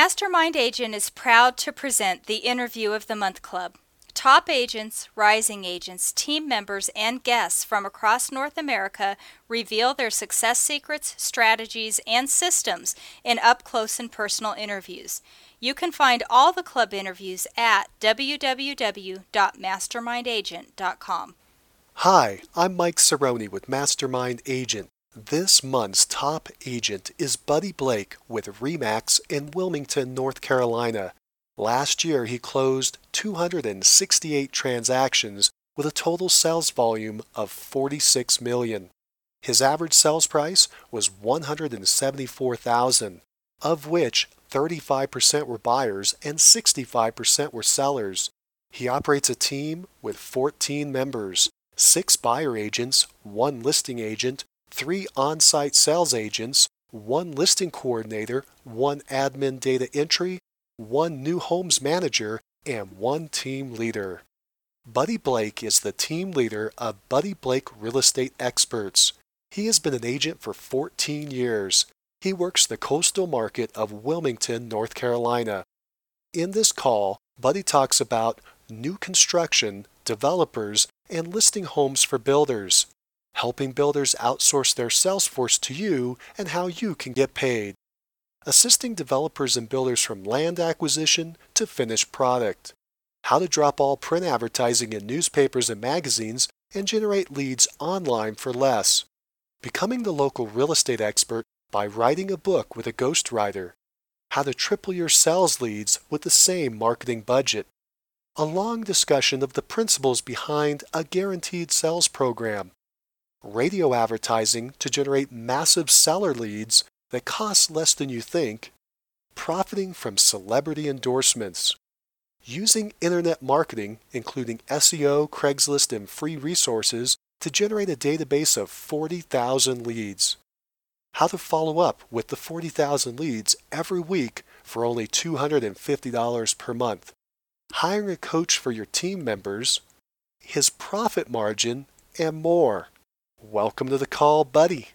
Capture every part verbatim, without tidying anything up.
Mastermind Agent is proud to present the Interview of the Month Club. Top agents, rising agents, team members, and guests from across North America reveal their success secrets, strategies, and systems in up-close and personal interviews. You can find all the club interviews at w w w dot mastermind agent dot com. Hi, I'm Mike Cerrone with Mastermind Agent. This month's top agent is Buddy Blake with RE/MAX in Wilmington, North Carolina. Last year, he closed two hundred sixty-eight transactions with a total sales volume of forty-six million dollars. His average sales price was one hundred seventy-four thousand dollars, of which thirty-five percent were buyers and sixty-five percent were sellers. He operates a team with fourteen members, six buyer agents, one listing agent, three on-site sales agents, one listing coordinator, one admin data entry, one new homes manager, and one team leader. Buddy Blake is the team leader of Buddy Blake Real Estate Experts. He has been an agent for fourteen years. He works the coastal market of Wilmington, North Carolina. In this call, Buddy talks about new construction, developers, and listing homes for builders, helping builders outsource their sales force to you and how you can get paid, assisting developers and builders from land acquisition to finished product, how to drop all print advertising in newspapers and magazines and generate leads online for less, becoming the local real estate expert by writing a book with a ghostwriter, how to triple your sales leads with the same marketing budget, a long discussion of the principles behind a guaranteed sales program, radio advertising to generate massive seller leads that cost less than you think, profiting from celebrity endorsements, using internet marketing, including S E O, Craigslist, and free resources to generate a database of forty thousand leads, how to follow up with the forty thousand leads every week for only two hundred fifty dollars per month, hiring a coach for your team members, his profit margin, and more. Welcome to the call, Buddy.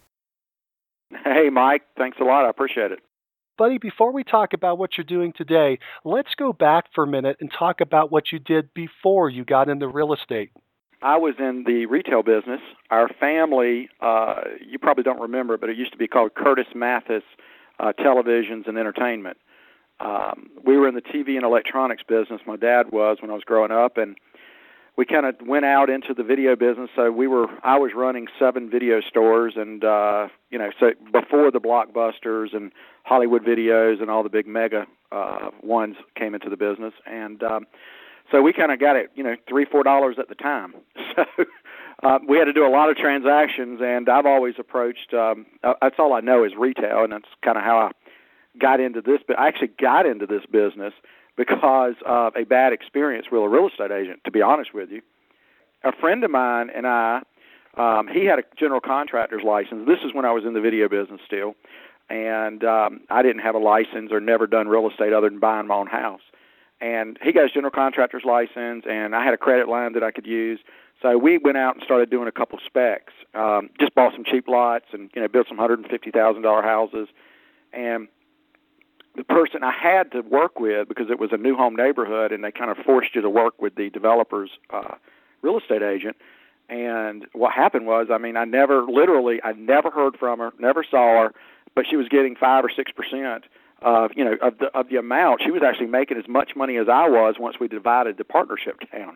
Hey, Mike. Thanks a lot. I appreciate it. Buddy, before we talk about what you're doing today, let's go back for a minute and talk about what you did before you got into real estate. I was in the retail business. Our family, uh, you probably don't remember, but it used to be called Curtis Mathis uh, Televisions and Entertainment. Um, we were in the T V and electronics business. My dad was when I was growing up, and we kind of went out into the video business. So we were, I was running seven video stores, and uh, you know, so before the Blockbusters and Hollywood Videos and all the big mega uh, ones came into the business, and um, so we kind of got it, you know, three, four dollars at the time. So uh, we had to do a lot of transactions, and I've always approached. Um, that's all I know is retail, and that's kind of how I got into this. But I actually got into this business because of a bad experience with a real estate agent, to be honest with you. A friend of mine and I, um, he had a general contractor's license. This is when I was in the video business still, and um, I didn't have a license or never done real estate other than buying my own house. And he got his general contractor's license, and I had a credit line that I could use. So we went out and started doing a couple specs, um, just bought some cheap lots and, you know, built some one hundred fifty thousand dollars houses. And the person I had to work with, because it was a new home neighborhood and they kind of forced you to work with the developer's uh, real estate agent. And what happened was, I mean, I never, literally, I never heard from her, never saw her, but she was getting five or six percent of, you know, of the of the amount. She was actually making as much money as I was once we divided the partnership down.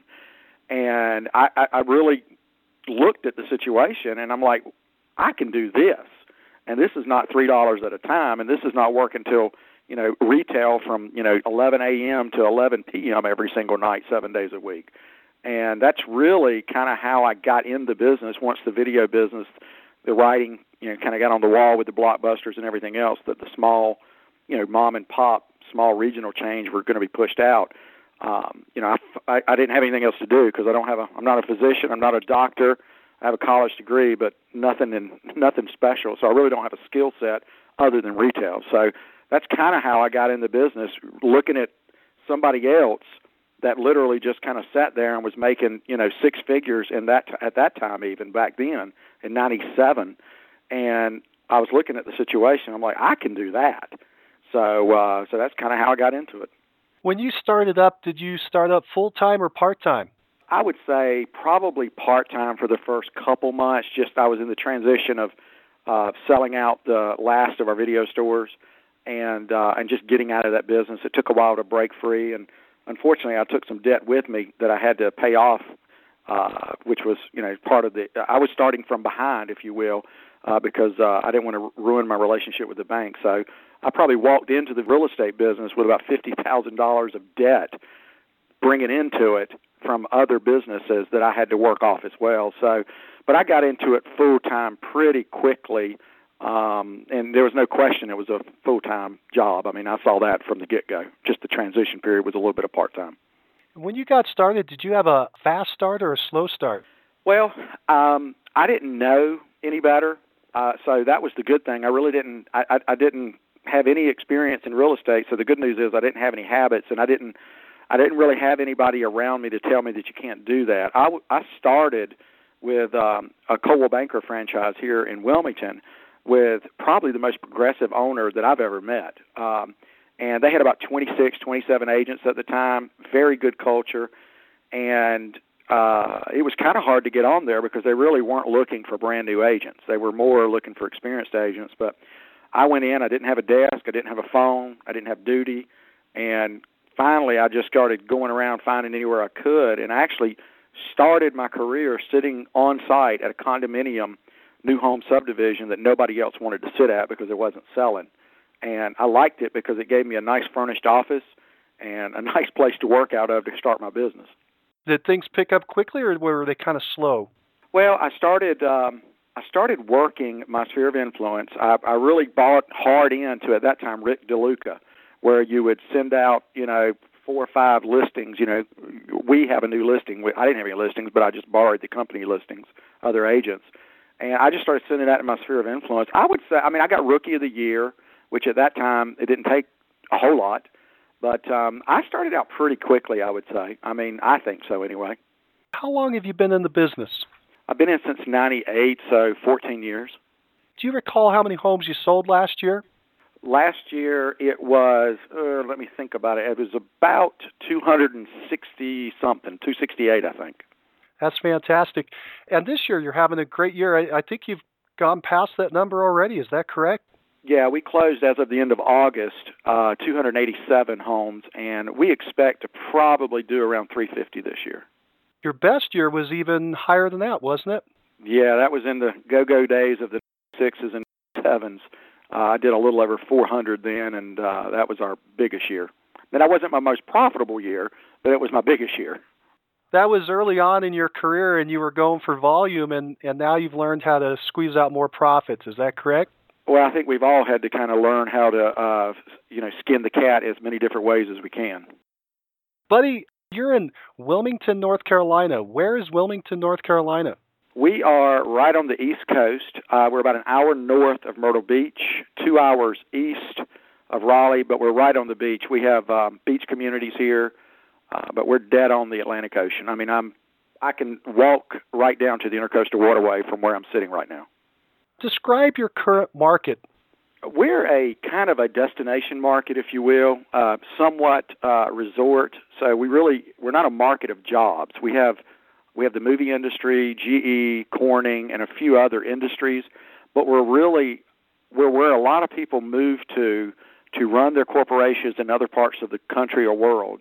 And I, I, I really looked at the situation, and I'm like, I can do this. And this is not three dollars at a time, and this is not working until, you know, retail from, you know, eleven a.m. to eleven p.m. every single night, seven days a week. And that's really kind of how I got in the business once the video business, the writing, you know, kind of got on the wall with the Blockbusters and everything else, that the small, you know, mom and pop, small regional chains were going to be pushed out. Um, you know, I, I, I didn't have anything else to do because I don't have a, I'm not a physician, I'm not a doctor. I have a college degree, but nothing in, nothing special. So I really don't have a skill set other than retail. So that's kind of how I got in the business, looking at somebody else that literally just kind of sat there and was making, you know, six figures in that at that time, even back then in ninety-seven. And I was looking at the situation. I'm like, I can do that. So, uh, so that's kind of how I got into it. When you started up, did you start up full-time or part-time? I would say probably part-time for the first couple months. Just I was in the transition of uh, selling out the last of our video stores and uh, and just getting out of that business. It took a while to break free, and unfortunately, I took some debt with me that I had to pay off, uh, which was you know part of the. I was starting from behind, if you will, uh, because uh, I didn't want to ruin my relationship with the bank. So I probably walked into the real estate business with about fifty thousand dollars of debt, bringing into it from other businesses that I had to work off as well. So, but I got into it full time pretty quickly, um, and there was no question it was a full time job. I mean, I saw that from the get go. Just the transition period was a little bit of part time. When you got started, did you have a fast start or a slow start? Well, um, I didn't know any better, uh, so that was the good thing. I really didn't. I, I, I didn't have any experience in real estate. So the good news is I didn't have any habits, and I didn't. I didn't really have anybody around me to tell me that you can't do that. I, I started with um, a Coldwell Banker franchise here in Wilmington with probably the most progressive owner that I've ever met. Um, and they had about twenty-six, twenty-seven agents at the time, very good culture. And uh, it was kind of hard to get on there because they really weren't looking for brand new agents. They were more looking for experienced agents. But I went in, I didn't have a desk, I didn't have a phone, I didn't have duty, and finally, I just started going around finding anywhere I could, and I actually started my career sitting on site at a condominium new home subdivision that nobody else wanted to sit at because it wasn't selling. And I liked it because it gave me a nice furnished office and a nice place to work out of to start my business. Did things pick up quickly, or were they kind of slow? Well, I started um, I started working my sphere of influence. I, I really bought hard into, at that time, Rick DeLuca, where you would send out, you know, four or five listings. You know, we have a new listing. I didn't have any listings, but I just borrowed the company listings, other agents. And I just started sending that in my sphere of influence. I would say, I mean, I got Rookie of the Year, which at that time, it didn't take a whole lot. But um, I started out pretty quickly, I would say. I mean, I think so anyway. How long have you been in the business? I've been in since ninety-eight, so fourteen years. Do you recall how many homes you sold last year? Last year it was, uh, let me think about it, it was about two hundred sixty something, two sixty-eight, I think. That's fantastic. And this year you're having a great year. I, I think you've gone past that number already. Is that correct? Yeah, we closed as of the end of August, uh, two hundred eighty-seven homes, and we expect to probably do around three hundred fifty this year. Your best year was even higher than that, wasn't it? Yeah, that was in the go-go days of the sixes and sevens. Uh, I did a little over four hundred then, and uh, that was our biggest year. And that wasn't my most profitable year, but it was my biggest year. That was early on in your career, and you were going for volume, and, and now you've learned how to squeeze out more profits. Is that correct? Well, I think we've all had to kind of learn how to, uh, you know, skin the cat as many different ways as we can. Buddy, you're in Wilmington, North Carolina. Where is Wilmington, North Carolina? We are right on the East Coast. Uh, we're about an hour north of Myrtle Beach, two hours east of Raleigh, but we're right on the beach. We have um, beach communities here, uh, but we're dead on the Atlantic Ocean. I mean, I'm I can walk right down to the Intercoastal Waterway from where I'm sitting right now. Describe your current market. We're a kind of a destination market, if you will, uh, somewhat uh, resort. So we really we're not a market of jobs. We have we have the movie industry, G E, Corning, and a few other industries, but we're really we're where a lot of people move to to run their corporations in other parts of the country or world,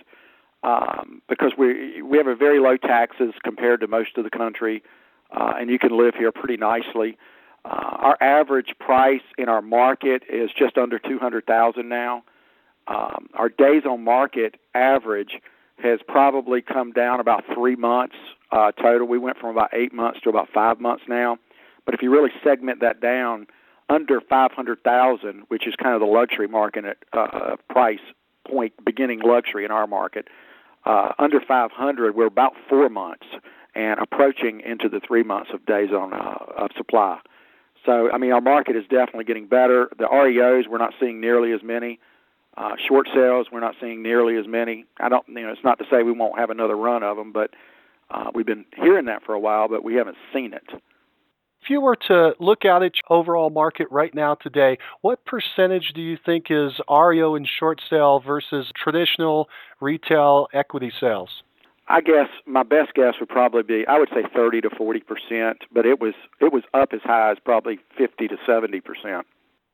um, because we we have a very low taxes compared to most of the country, uh, and you can live here pretty nicely. Uh, our average price in our market is just under two hundred thousand dollars now. Um, our days on market average has probably come down about three months uh, total. We went from about eight months to about five months now. But if you really segment that down, under five hundred thousand dollars, which is kind of the luxury market uh, price point, beginning luxury in our market, uh, under five hundred dollars, we're about four months and approaching into the three months of days on uh, of supply. So, I mean, our market is definitely getting better. The R E Os, we're not seeing nearly as many. Uh, short sales, we're not seeing nearly as many. I don't, you know, it's not to say we won't have another run of them, but uh, we've been hearing that for a while, but we haven't seen it. If you were to look out at your overall market right now today, what percentage do you think is R E O and short sale versus traditional retail equity sales? I guess my best guess would probably be I would say thirty to forty percent, but it was it was up as high as probably fifty to seventy percent.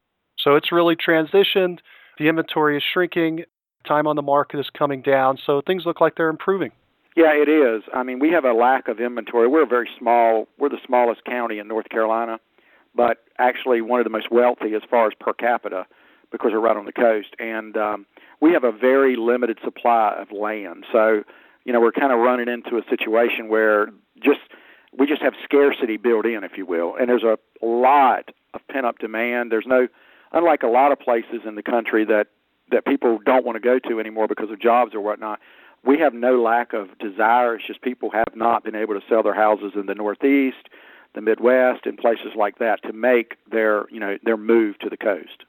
So it's really transitioned. The inventory is shrinking. Time on the market is coming down. So things look like they're improving. Yeah, it is. I mean, we have a lack of inventory. We're a very small, we're the smallest county in North Carolina, but actually one of the most wealthy as far as per capita because we're right on the coast. And um, we have a very limited supply of land. So, you know, we're kind of running into a situation where just we just have scarcity built in, if you will. And there's a lot of pent-up demand. There's no, unlike a lot of places in the country that, that people don't want to go to anymore because of jobs or whatnot, we have no lack of desire. It's just people have not been able to sell their houses in the Northeast, the Midwest, and places like that to make their, you know, their move to the coast.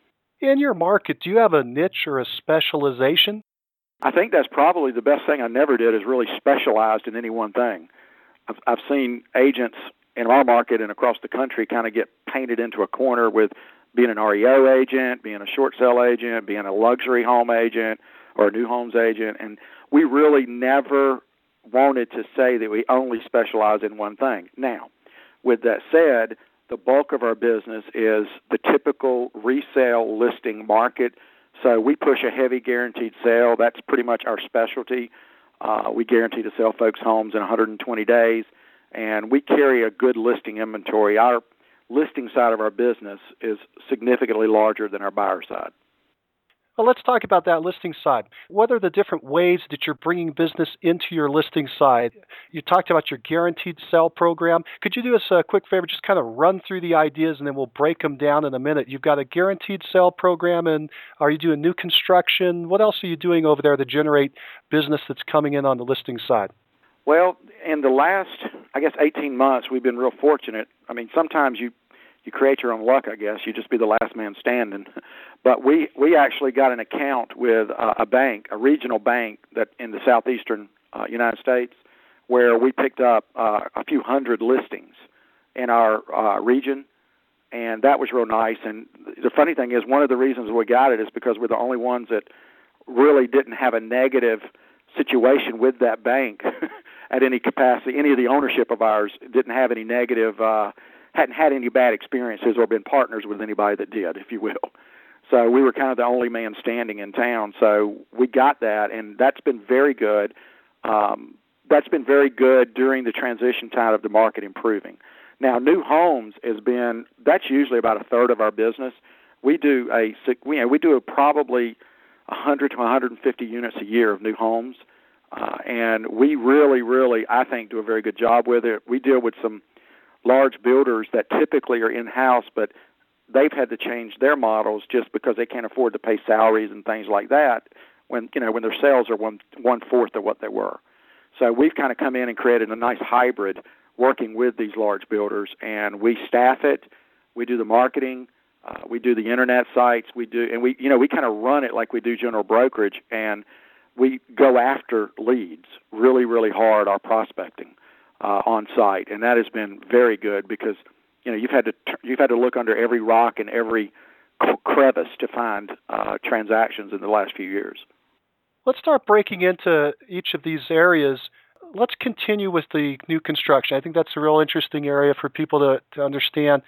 In your market, do you have a niche or a specialization? I think that's probably the best thing I never did is really specialized in any one thing. I've, I've seen agents in our market and across the country kind of get painted into a corner with being an R E O agent, being a short sale agent, being a luxury home agent, or a new homes agent, and we really never wanted to say that we only specialize in one thing. Now, with that said, the bulk of our business is the typical resale listing market, so we push a heavy guaranteed sale. That's pretty much our specialty. Uh, we guarantee to sell folks' homes in one hundred twenty days, and we carry a good listing inventory. Our listing side of our business is significantly larger than our buyer side. Well, let's talk about that listing side. What are the different ways that you're bringing business into your listing side? You talked about your guaranteed sell program. Could you do us a quick favor, just kind of run through the ideas and then we'll break them down in a minute. You've got a guaranteed sell program, and are you doing new construction? What else are you doing over there to generate business that's coming in on the listing side? Well, in the last, I guess, eighteen months, we've been real fortunate. I mean, sometimes you You create your own luck, I guess. You just be the last man standing. But we, we actually got an account with uh, a bank, a regional bank that in the southeastern uh, United States, where we picked up uh, a few hundred listings in our uh, region, and that was real nice. And the funny thing is, one of the reasons we got it is because we're the only ones that really didn't have a negative situation with that bank at any capacity. Any of the ownership of ours didn't have any negative uh hadn't had any bad experiences or been partners with anybody that did, if you will. So we were kind of the only man standing in town. So we got that, and that's been very good. Um, that's been very good during the transition time of the market improving. Now, new homes has been, that's usually about a third of our business. We do a, you know, we do a probably one hundred to one hundred fifty units a year of new homes, uh, and we really, really, I think, do a very good job with it. We deal with some large builders that typically are in-house, but they've had to change their models just because they can't afford to pay salaries and things like that when, you know, when their sales are one, one-fourth of what they were. So we've kind of come in and created a nice hybrid working with these large builders, and we staff it, we do the marketing, uh, we do the internet sites, we do, and we, you know, we kind of run it like we do general brokerage, and we go after leads really, really hard, our prospecting. Uh, on site, and that has been very good because you know you've had to you've had to look under every rock and every crevice to find uh, transactions in the last few years. Let's start breaking into each of these areas. Let's continue with the new construction. I think that's a real interesting area for people to, to understand.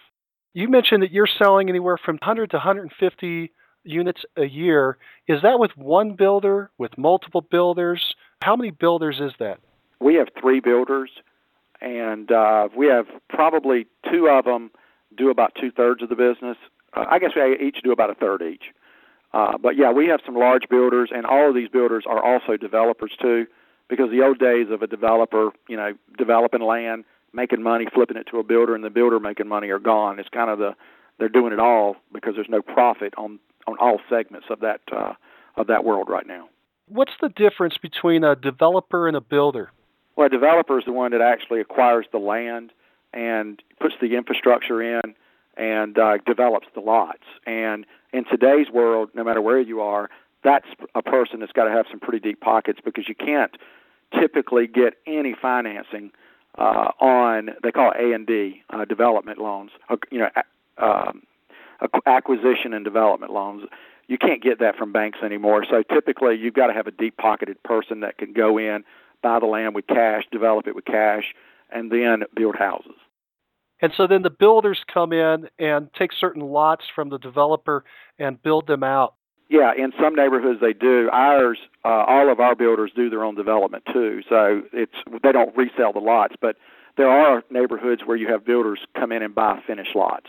You mentioned that you're selling anywhere from one hundred to one hundred fifty units a year. Is that with one builder, with multiple builders? How many builders is that? We have three builders, and uh, we have probably two of them do about two-thirds of the business. Uh, I guess we each do about a third each. Uh, but, yeah, we have some large builders, and all of these builders are also developers, too, because the old days of a developer, you know, developing land, making money, flipping it to a builder, and the builder making money are gone. It's kind of the they're doing it all because there's no profit on, on all segments of that uh, of that world right now. What's the difference between a developer and a builder? Well, a developer is the one that actually acquires the land and puts the infrastructure in and uh, develops the lots. And in today's world, no matter where you are, that's a person that's got to have some pretty deep pockets because you can't typically get any financing uh, on, they call it A and D, uh, development loans, uh, you know, um, acquisition and development loans. You can't get that from banks anymore. So typically you've got to have a deep-pocketed person that can go in, buy the land with cash, develop it with cash, and then build houses. And so then the builders come in and take certain lots from the developer and build them out. Yeah, in some neighborhoods they do. Ours, uh, all of our builders do their own development too. So it's they don't resell the lots, but there are neighborhoods where you have builders come in and buy finished lots.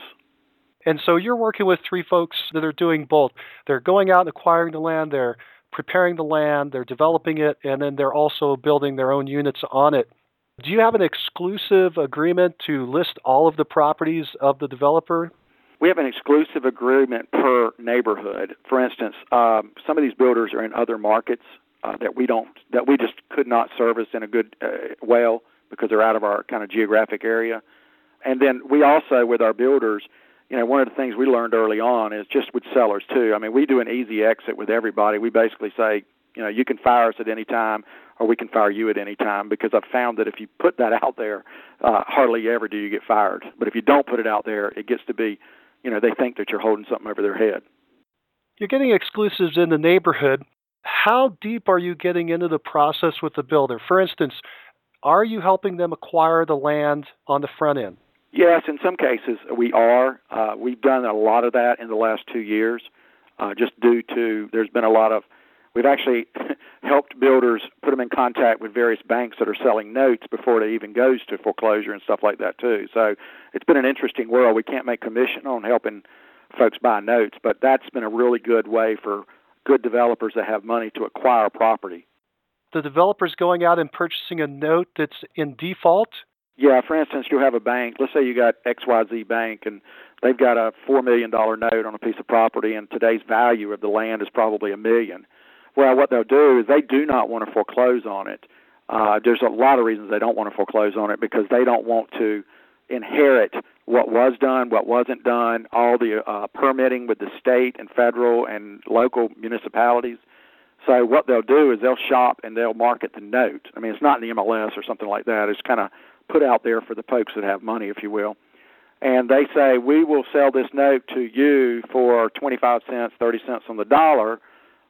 And so you're working with three folks that are doing both. They're going out and acquiring the land, they're preparing the land, they're developing it, and then they're also building their own units on it. Do you have an exclusive agreement to list all of the properties of the developer? We have an exclusive agreement per neighborhood. For instance, um, some of these builders are in other markets uh, that we don't, that we just could not service in a good uh, well because they're out of our kind of geographic area. And then we also, with our builders, you know, one of the things we learned early on is just with sellers too. I mean, we do an easy exit with everybody. We basically say, you know, you can fire us at any time, or we can fire you at any time, because I've found that if you put that out there, uh, hardly ever do you get fired. But if you don't put it out there, it gets to be, you know, they think that you're holding something over their head. You're getting exclusives in the neighborhood. How deep are you getting into the process with the builder? For instance, are you helping them acquire the land on the front end? Yes, in some cases we are. Uh, we've done a lot of that in the last two years, uh, just due to there's been a lot of, we've actually helped builders put them in contact with various banks that are selling notes before it even goes to foreclosure and stuff like that too. So it's been an interesting world. We can't make commission on helping folks buy notes, but that's been a really good way for good developers that have money to acquire property. The developer's going out and purchasing a note that's in default? Yeah, for instance, you have a bank. Let's say you got X Y Z Bank, and they've got a four million dollars note on a piece of property, and today's value of the land is probably a million. Well, what they'll do is they do not want to foreclose on it. Uh, there's a lot of reasons they don't want to foreclose on it, because they don't want to inherit what was done, what wasn't done, all the uh, permitting with the state and federal and local municipalities. So what they'll do is they'll shop and they'll market the note. I mean, it's not in the M L S or something like that. It's kind of put out there for the folks that have money, if you will. And they say, we will sell this note to you for twenty-five cents, thirty cents on the dollar,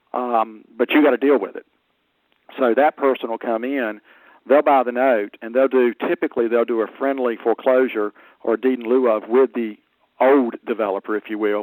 um, but you got to deal with it. So that person will come in, they'll buy the note, and they'll do, typically they'll do a friendly foreclosure or deed in lieu of with the old developer, if you will,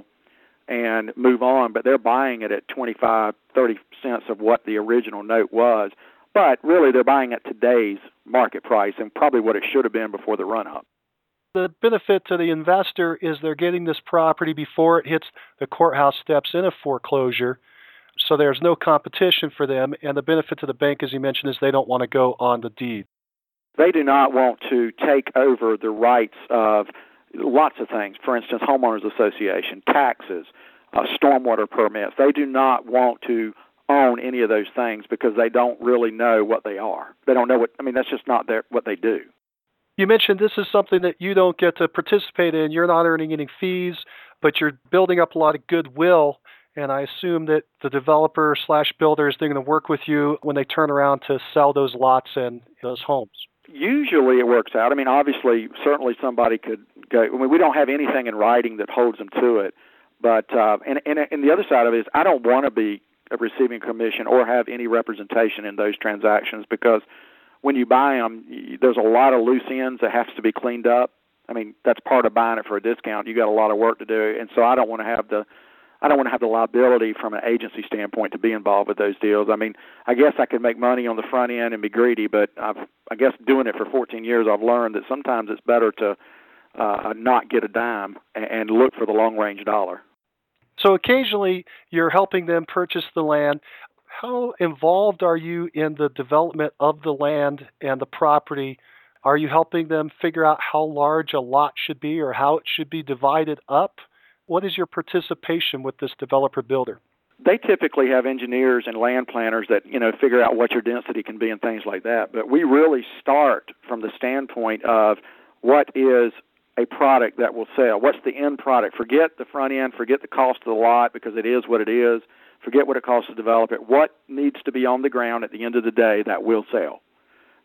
and move on. But they're buying it at twenty-five, thirty cents of what the original note was. But really, they're buying at today's market price and probably what it should have been before the run-up. The benefit to the investor is they're getting this property before it hits the courthouse steps in a foreclosure, so there's no competition for them. And the benefit to the bank, as you mentioned, is they don't want to go on the deed. They do not want to take over the rights of lots of things. For instance, homeowners association, taxes, uh, stormwater permits. They do not want to own any of those things because they don't really know what they are. They don't know what, I mean, that's just not their, what they do. You mentioned this is something that you don't get to participate in. You're not earning any fees, but you're building up a lot of goodwill. And I assume that the developer slash builder is going to work with you when they turn around to sell those lots and those homes. Usually it works out. I mean, obviously, certainly somebody could go. I mean, we don't have anything in writing that holds them to it. But, uh, and, and, and the other side of it is I don't want to be receiving commission or have any representation in those transactions, because when you buy them, there's a lot of loose ends that has to be cleaned up. I mean, that's part of buying it for a discount. You got a lot of work to do, and so I don't want to have the I don't want to have the liability from an agency standpoint to be involved with those deals. I mean, I guess I could make money on the front end and be greedy, but I've, I guess doing it for fourteen years, I've learned that sometimes it's better to uh, not get a dime and, and look for the long-range dollar. So occasionally you're helping them purchase the land. How involved are you in the development of the land and the property? Are you helping them figure out how large a lot should be or how it should be divided up? What is your participation with this developer builder? They typically have engineers and land planners that, you know, figure out what your density can be and things like that. But we really start from the standpoint of what is a product that will sell. What's the end product? Forget the front end, forget the cost of the lot, because it is what it is. Forget what it costs to develop it. What needs to be on the ground at the end of the day that will sell?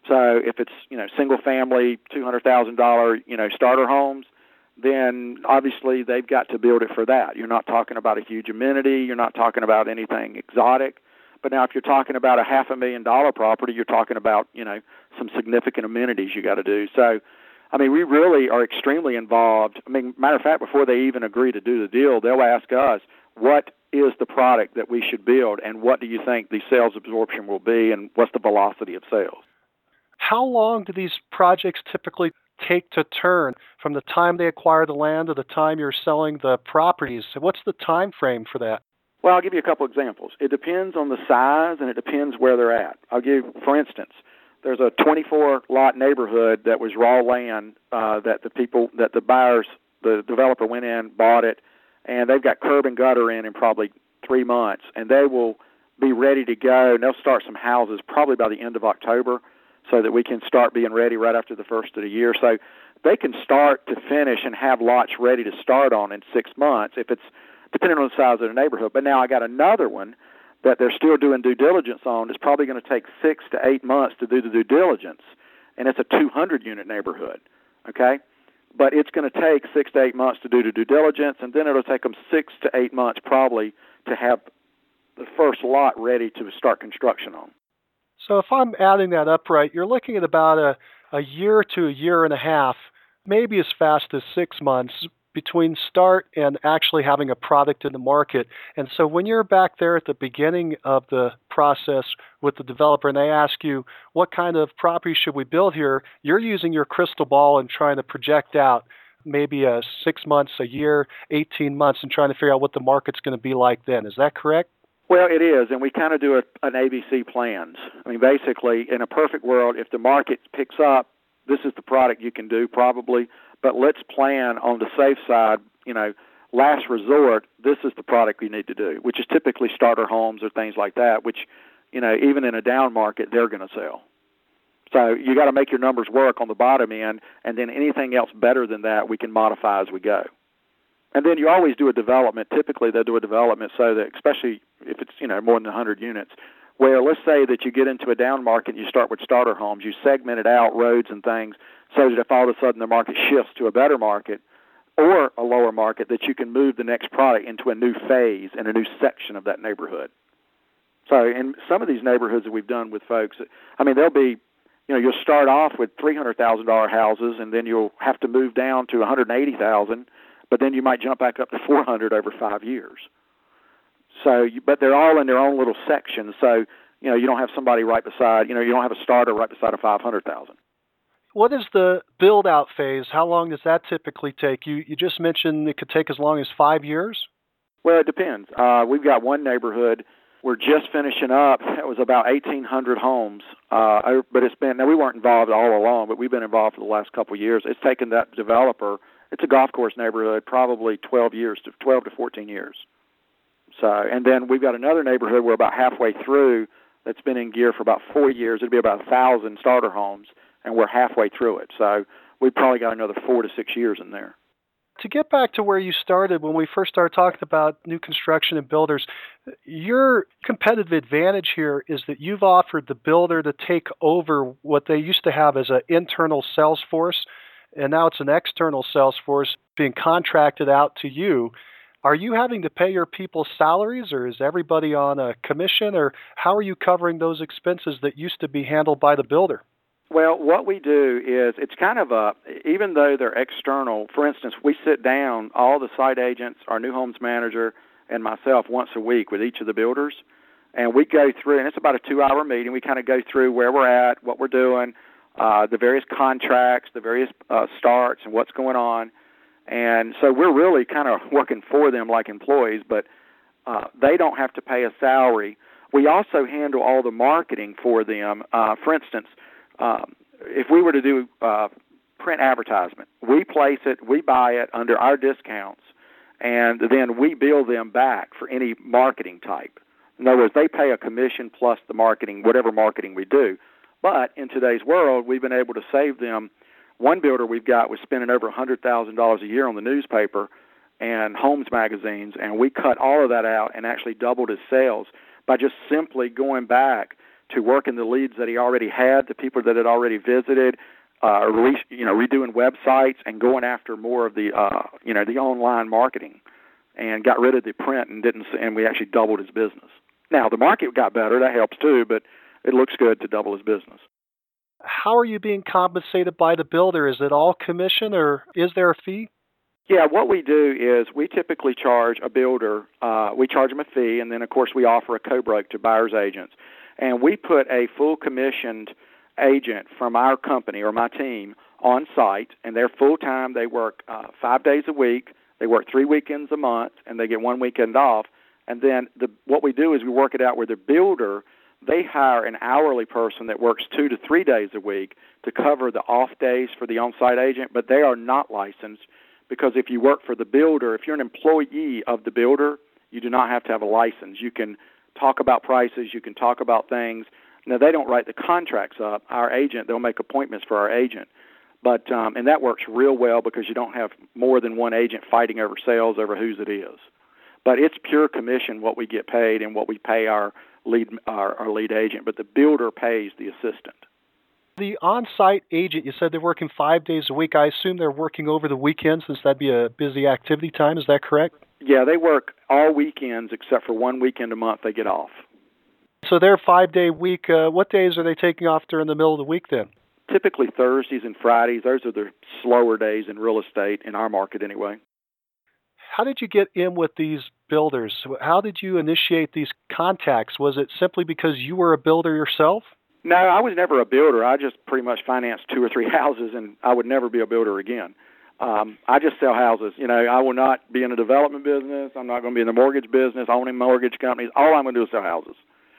So if it's, you know, single family, two hundred thousand dollars, you know, starter homes, then obviously they've got to build it for that. You're not talking about a huge amenity. You're not talking about anything exotic. But now if you're talking about a half a million dollar property, you're talking about, you know, some significant amenities you got to do. So, I mean, we really are extremely involved. I mean, matter of fact, before they even agree to do the deal, they'll ask us, what is the product that we should build, and what do you think the sales absorption will be, and what's the velocity of sales? How long do these projects typically take to turn from the time they acquire the land to the time you're selling the properties? What's the time frame for that? Well, I'll give you a couple examples. It depends on the size, and it depends where they're at. I'll give, for instance, there's a twenty-four lot neighborhood that was raw land uh, that the people, that the buyers, the developer went in, bought it, and they've got curb and gutter in in probably three months, and they will be ready to go, and they'll start some houses probably by the end of October so that we can start being ready right after the first of the year. So they can start to finish and have lots ready to start on in six months if it's depending on the size of the neighborhood. But now I got another one that they're still doing due diligence on. It's probably going to take six to eight months to do the due diligence, and it's a two hundred unit neighborhood, okay? But it's going to take six to eight months to do the due diligence, and then it'll take them six to eight months probably to have the first lot ready to start construction on. So if I'm adding that up right, you're looking at about a, a year to a year and a half, maybe as fast as six months between start and actually having a product in the market. And so when you're back there at the beginning of the process with the developer and they ask you, what kind of property should we build here, you're using your crystal ball and trying to project out maybe a six months, a year, eighteen months, and trying to figure out what the market's going to be like then. Is that correct? Well, it is, and we kind of do a, an A B C plans. I mean, basically, in a perfect world, if the market picks up, this is the product you can do probably, but let's plan on the safe side, you know, last resort, this is the product we need to do, which is typically starter homes or things like that, which, you know, even in a down market, they're going to sell. So you got to make your numbers work on the bottom end, and then anything else better than that we can modify as we go. And then you always do a development. Typically, they'll do a development so that, especially if it's, you know, more than one hundred units, where let's say that you get into a down market and you start with starter homes, you segment it out, roads and things, so that if all of a sudden the market shifts to a better market or a lower market, that you can move the next product into a new phase and a new section of that neighborhood. So in some of these neighborhoods that we've done with folks, I mean, they'll be, you know, you'll start off with three hundred thousand dollars houses, and then you'll have to move down to one hundred eighty thousand dollars, but then you might jump back up to four hundred over five years. So, you, but they're all in their own little sections. So, you know, you don't have somebody right beside, you know, you don't have a starter right beside a five hundred thousand. What is the build-out phase? How long does that typically take? You you just mentioned it could take as long as five years? Well, it depends. Uh, we've got one neighborhood we're just finishing up. It was about eighteen hundred homes, uh, but it's been, now we weren't involved all along, but we've been involved for the last couple of years. It's taken that developer, it's a golf course neighborhood, probably twelve years to twelve to fourteen years. So, and then we've got another neighborhood we're about halfway through that's been in gear for about four years. It'll be about a thousand starter homes, and we're halfway through it. So we've probably got another four to six years in there. To get back to where you started when we first started talking about new construction and builders, your competitive advantage here is that you've offered the builder to take over what they used to have as an internal sales force, and now it's an external sales force being contracted out to you. Are you having to pay your people salaries, or is everybody on a commission, or how are you covering those expenses that used to be handled by the builder? Well, what we do is it's kind of a, even though they're external, for instance, we sit down, all the site agents, our new homes manager, and myself once a week with each of the builders, and we go through, and it's about a two-hour meeting. We kind of go through where we're at, what we're doing, uh, the various contracts, the various uh, starts, and what's going on. And so we're really kind of working for them like employees, but uh, they don't have to pay a salary. We also handle all the marketing for them. Uh, for instance, um, if we were to do uh, print advertisement, we place it, we buy it under our discounts, and then we bill them back for any marketing type. In other words, they pay a commission plus the marketing, whatever marketing we do. But in today's world, we've been able to save them. One builder we've got was spending over one hundred thousand dollars a year on the newspaper and Homes magazines, and we cut all of that out and actually doubled his sales by just simply going back to working the leads that he already had, the people that had already visited, uh, re, you know, redoing websites and going after more of the, uh, you know, the online marketing, and got rid of the print and didn't, and we actually doubled his business. Now the market got better, that helps too, but it looks good to double his business. How are you being compensated by the builder? Is it all commission, or is there a fee? Yeah, what we do is we typically charge a builder, uh, we charge them a fee, and then, of course, we offer a co-broke to buyer's agents. And we put a full commissioned agent from our company or my team on site, and they're full-time. They work uh, five days a week. They work three weekends a month, and they get one weekend off. And then the, what we do is we work it out where the builder, they hire an hourly person that works two to three days a week to cover the off days for the on-site agent, but they are not licensed. Because if you work for the builder, if you're an employee of the builder, you do not have to have a license. You can talk about prices. You can talk about things. Now, they don't write the contracts up. Our agent, they'll make appointments for our agent. But um, and that works real well because you don't have more than one agent fighting over sales over whose it is. But it's pure commission what we get paid and what we pay our lead our, our lead agent. But the builder pays the assistant. The on-site agent, you said they're working five days a week. I assume they're working over the weekends since that'd be a busy activity time. Is that correct? Yeah, they work all weekends except for one weekend a month they get off. So their five-day week, uh, what days are they taking off during the middle of the week then? Typically Thursdays and Fridays. Those are the slower days in real estate, in our market anyway. How did you get in with these builders? How did you initiate these contacts? Was it simply because you were a builder yourself? No, I was never a builder. I just pretty much financed two or three houses, and I would never be a builder again. Um, I just sell houses. You know, I will not be in the development business. I'm not going to be in the mortgage business, owning mortgage companies. All I'm going to do is sell houses.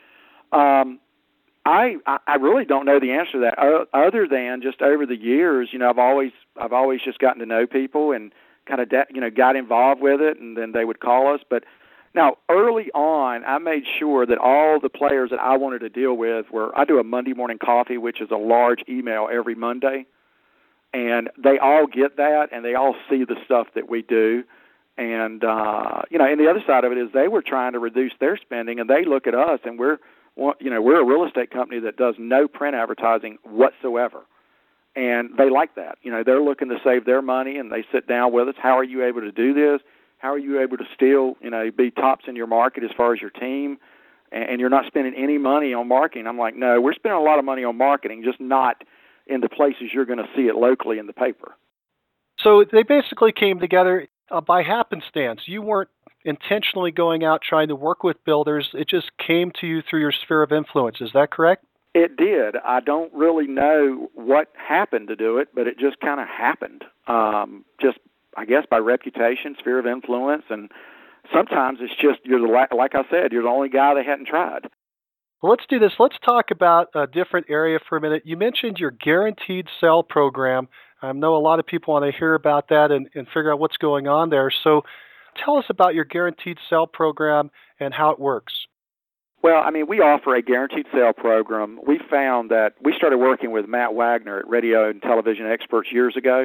Um, I I really don't know the answer to that, uh, other than just over the years. You know, I've always I've always just gotten to know people and kind of de- you know got involved with it, and then they would call us, but. Now, early on, I made sure that all the players that I wanted to deal with were, I do a Monday morning coffee, which is a large email every Monday, and they all get that, and they all see the stuff that we do. And, uh, you know, and the other side of it is they were trying to reduce their spending, and they look at us, and we're, you know, we're a real estate company that does no print advertising whatsoever. And they like that. You know, they're looking to save their money, and they sit down with us. How are you able to do this? How are you able to still, you know, be tops in your market as far as your team, and, and you're not spending any money on marketing? I'm like, no, we're spending a lot of money on marketing, just not in the places you're going to see it locally in the paper. So they basically came together uh, by happenstance. You weren't intentionally going out trying to work with builders. It just came to you through your sphere of influence. Is that correct? It did. I don't really know what happened to do it, but it just kind of happened. Um, just I guess by reputation, sphere of influence, and sometimes it's just, you're the, like I said, you're the only guy they hadn't tried. Well, let's do this. Let's talk about a different area for a minute. You mentioned your guaranteed sale program. I know a lot of people want to hear about that and, and figure out what's going on there. So tell us about your guaranteed sale program and how it works. Well, I mean, we offer a guaranteed sale program. We found that we started working with Matt Wagner at Radio and Television Experts years ago.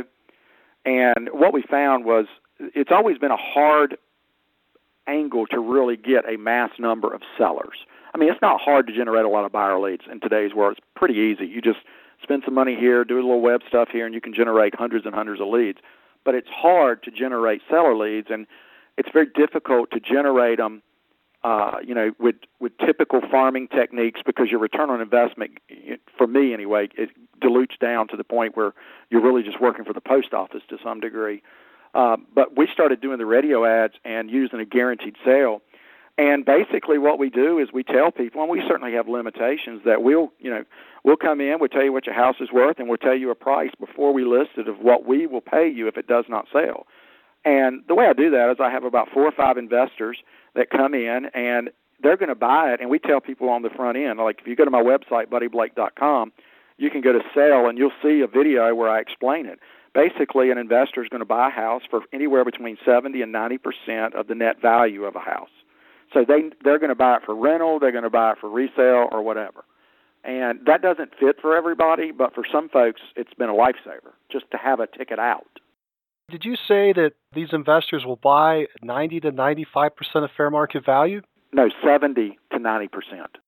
And what we found was it's always been a hard angle to really get a mass number of sellers. I mean, it's not hard to generate a lot of buyer leads in today's world. It's pretty easy. You just spend some money here, do a little web stuff here, and you can generate hundreds and hundreds of leads. But it's hard to generate seller leads, and it's very difficult to generate them, uh, you know, with, with typical farming techniques, because your return on investment, for me anyway, it dilutes down to the point where you're really just working for the post office to some degree. Uh, but we started doing the radio ads and using a guaranteed sale. And basically what we do is we tell people, and we certainly have limitations, that we'll, you know, we'll come in, we'll tell you what your house is worth, and we'll tell you a price before we list it of what we will pay you if it does not sell. And the way I do that is I have about four or five investors that come in, and they're going to buy it, and we tell people on the front end, like if you go to my website, buddy blake dot com, you can go to sell, and you'll see a video where I explain it. Basically, an investor is going to buy a house for anywhere between seventy and ninety percent of the net value of a house. So they, they're going to buy it for rental, they're going to buy it for resale or whatever. And that doesn't fit for everybody, but for some folks, it's been a lifesaver just to have a ticket out. Did you say that these investors will buy ninety to ninety-five percent of fair market value? No, seventy to ninety percent.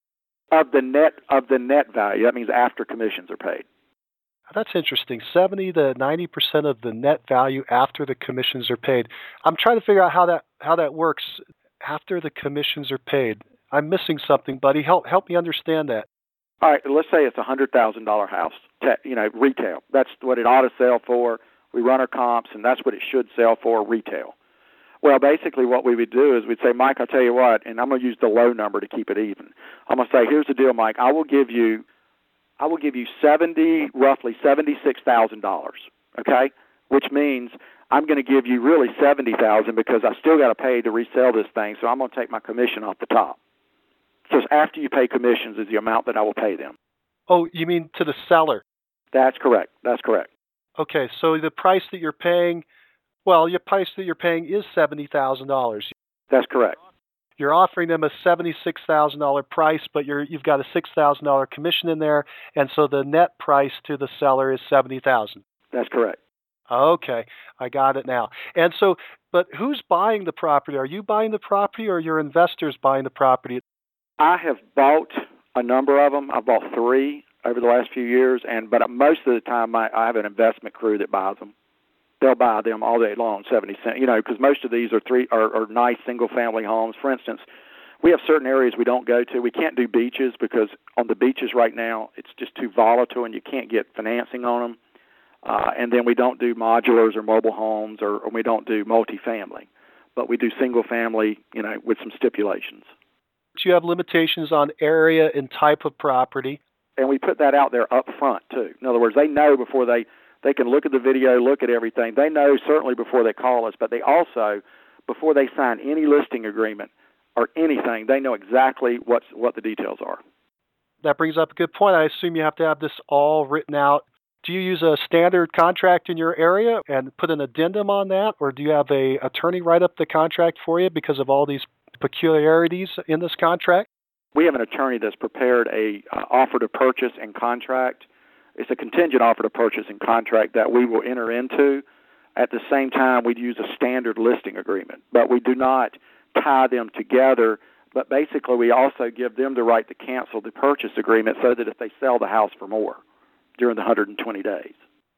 Of the net of the net value. That means after commissions are paid. That's interesting. seventy to ninety percent of the net value after the commissions are paid. I'm trying to figure out how that how that works after the commissions are paid. I'm missing something, buddy. Help help me understand that. All right, let's say it's a one hundred thousand dollars house, you know, retail. That's what it ought to sell for. We run our comps, and that's what it should sell for retail. Well, basically what we would do is we'd say, Mike, I'll tell you what, and I'm going to use the low number to keep it even. I'm going to say, here's the deal, Mike. I will give you I will give you seventy, roughly seventy-six thousand dollars, okay? Which means I'm going to give you really seventy thousand dollars because I still got to pay to resell this thing, so I'm going to take my commission off the top. So after you pay commissions is the amount that I will pay them. Oh, you mean to the seller? That's correct. That's correct. Okay, so the price that you're paying, well, your price that you're paying is seventy thousand dollars. That's correct. You're offering them a seventy-six thousand dollars price, but you're, you've got a six thousand dollars commission in there, and so the net price to the seller is seventy thousand dollars. That's correct. Okay, I got it now. And so, but who's buying the property? Are you buying the property or your investors buying the property? I have bought a number of them. I've bought three over the last few years, and but most of the time I, I have an investment crew that buys them. They'll buy them all day long, seventy cents. You know, because most of these are three are, are nice single-family homes. For instance, we have certain areas we don't go to. We can't do beaches because on the beaches right now it's just too volatile, and you can't get financing on them. Uh, and then we don't do modulars or mobile homes, or, or we don't do multifamily, but we do single-family, you know, with some stipulations. You have limitations on area and type of property. And we put that out there up front, too. In other words, they know before they, they can look at the video, look at everything. They know certainly before they call us, but they also, before they sign any listing agreement or anything, they know exactly what's, what the details are. That brings up a good point. I assume you have to have this all written out. Do you use a standard contract in your area and put an addendum on that, or do you have a attorney write up the contract for you because of all these peculiarities in this contract? We have an attorney that's prepared a uh, offer to purchase and contract. It's a contingent offer to purchase and contract that we will enter into. At the same time, we'd use a standard listing agreement, but we do not tie them together. But basically, we also give them the right to cancel the purchase agreement so that if they sell the house for more during the one hundred twenty days.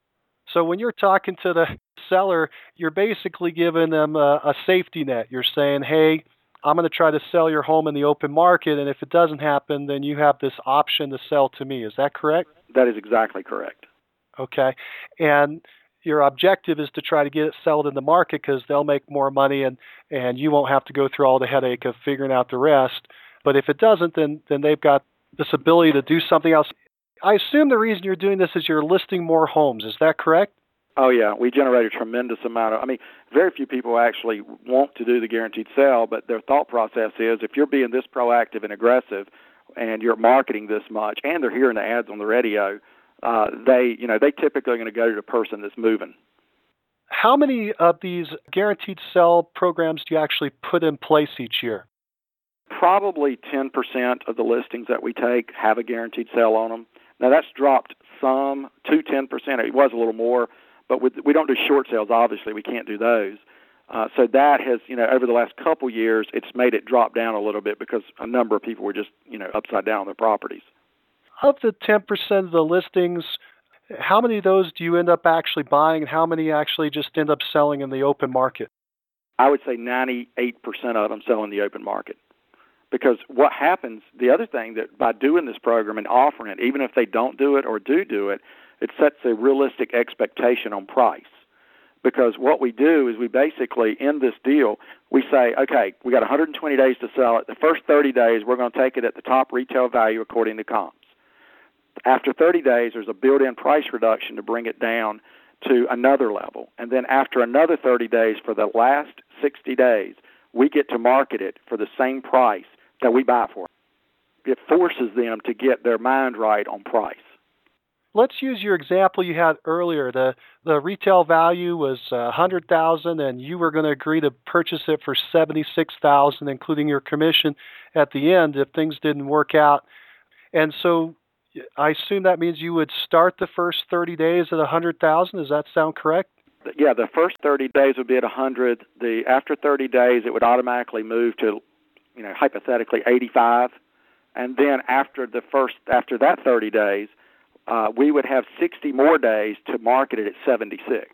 So when you're talking to the seller, you're basically giving them a, a safety net. You're saying, hey, I'm going to try to sell your home in the open market, and if it doesn't happen, then you have this option to sell to me. Is that correct? That is exactly correct. Okay. And your objective is to try to get it sold in the market because they'll make more money, and, and you won't have to go through all the headache of figuring out the rest. But if it doesn't, then, then they've got this ability to do something else. I assume the reason you're doing this is you're listing more homes. Is that correct? Oh, yeah. We generate a tremendous amount of, I mean, very few people actually want to do the guaranteed sale, but their thought process is if you're being this proactive and aggressive and you're marketing this much and they're hearing the ads on the radio, uh, they, you know, they typically are going to go to the person that's moving. How many of these guaranteed sell programs do you actually put in place each year? Probably ten percent of the listings that we take have a guaranteed sale on them. Now, that's dropped some to ten percent. It was a little more. But we, we don't do short sales, obviously. We can't do those. Uh, so that has, you know, over the last couple years, it's made it drop down a little bit because a number of people were just, you know, upside down on their properties. Of the ten percent of the listings, how many of those do you end up actually buying and how many actually just end up selling in the open market? I would say ninety-eight percent of them sell in the open market. Because what happens, the other thing that by doing this program and offering it, even if they don't do it or do do it, it sets a realistic expectation on price. Because what we do is we basically, in this deal, we say, okay, we got one hundred twenty days to sell it. The first thirty days, we're going to take it at the top retail value according to comps. After thirty days, there's a built-in price reduction to bring it down to another level. And then after another thirty days, for the last sixty days, we get to market it for the same price that we buy for. It forces them to get their mind right on price. Let's use your example you had earlier. The the retail value was uh, one hundred thousand dollars, and you were going to agree to purchase it for seventy-six thousand dollars, including your commission at the end if things didn't work out. And so I assume that means you would start the first thirty days at one hundred thousand dollars. Does that sound correct? Yeah, the first thirty days would be at one hundred. The after thirty days, it would automatically move to, you know, hypothetically eighty-five, And then after the first, after that thirty days, uh, we would have sixty more days to market it at seventy-six.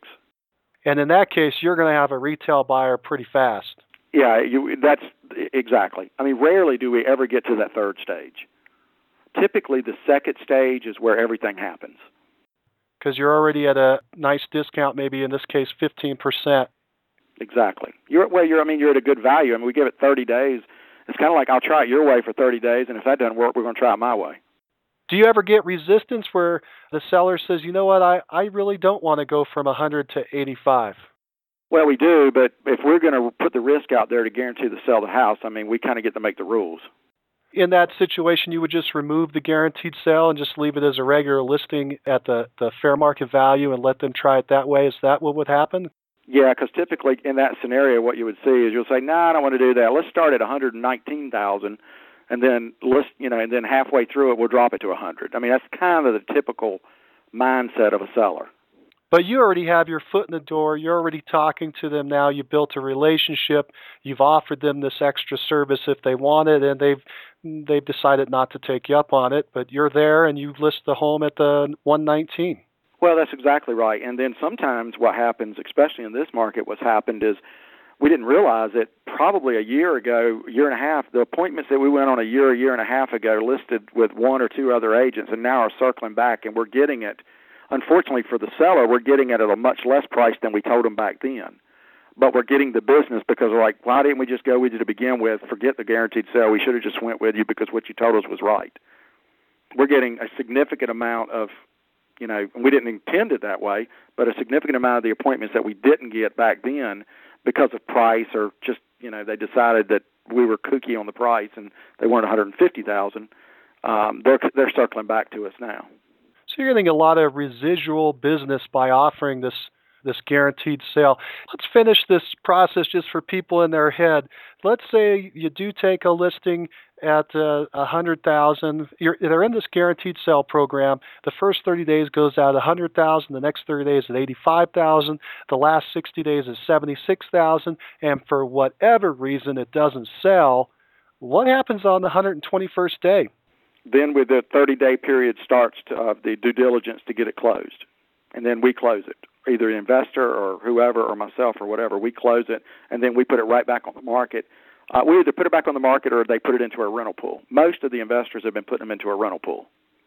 And in that case, you're going to have a retail buyer pretty fast. Yeah, you, that's exactly. I mean, rarely do we ever get to that third stage. Typically, the second stage is where everything happens. Because you're already at a nice discount, maybe in this case, fifteen percent. Exactly. You're well. You're. I mean, you're at a good value. I mean, we give it thirty days. It's kind of like I'll try it your way for thirty days, and if that doesn't work, we're going to try it my way. Do you ever get resistance where the seller says, you know what, I, I really don't want to go from one hundred to eighty-five? Well, we do, but if we're going to put the risk out there to guarantee to sell the house, I mean, we kind of get to make the rules. In that situation, you would just remove the guaranteed sale and just leave it as a regular listing at the, the fair market value and let them try it that way? Is that what would happen? Yeah, because typically in that scenario, what you would see is you'll say, "No, nah, I don't want to do that. Let's start at one hundred nineteen thousand, and then list, you know, and then halfway through it, we'll drop it to one hundred." I mean, that's kind of the typical mindset of a seller. But you already have your foot in the door. You're already talking to them now. You built a relationship. You've offered them this extra service if they want it, and they've they've decided not to take you up on it. But you're there, and you list the home at the one nineteen. Well, that's exactly right. And then sometimes what happens, especially in this market, what's happened is we didn't realize it probably a year ago, year and a half, the appointments that we went on a year, a year and a half ago listed with one or two other agents and now are circling back, and we're getting it. Unfortunately for the seller, we're getting it at a much less price than we told them back then. But we're getting the business because we're like, why didn't we just go with you to begin with? Forget the guaranteed sale. We should have just went with you because what you told us was right. We're getting a significant amount of, you know, we didn't intend it that way, but a significant amount of the appointments that we didn't get back then because of price or just, you know, they decided that we were kooky on the price and they weren't one hundred fifty thousand dollars. Um, they're they're circling back to us now. So you're getting a lot of residual business by offering this this guaranteed sale. Let's finish this process just for people in their head. Let's say you do take a listing at uh, one hundred thousand dollars. You're, they're in this guaranteed sale program. The first thirty days goes out one hundred thousand dollars. The next thirty days is eighty-five thousand dollars. The last sixty days is seventy-six thousand dollars. And for whatever reason it doesn't sell, what happens on the one hundred twenty-first day? Then with the thirty-day period starts to, of the due diligence to get it closed. And then we close it. Either an investor or whoever or myself or whatever, we close it, and then we put it right back on the market. Uh, we either put it back on the market or they put it into a rental pool. Most of the investors have been putting them into a rental pool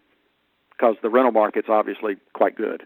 because the rental market's obviously quite good.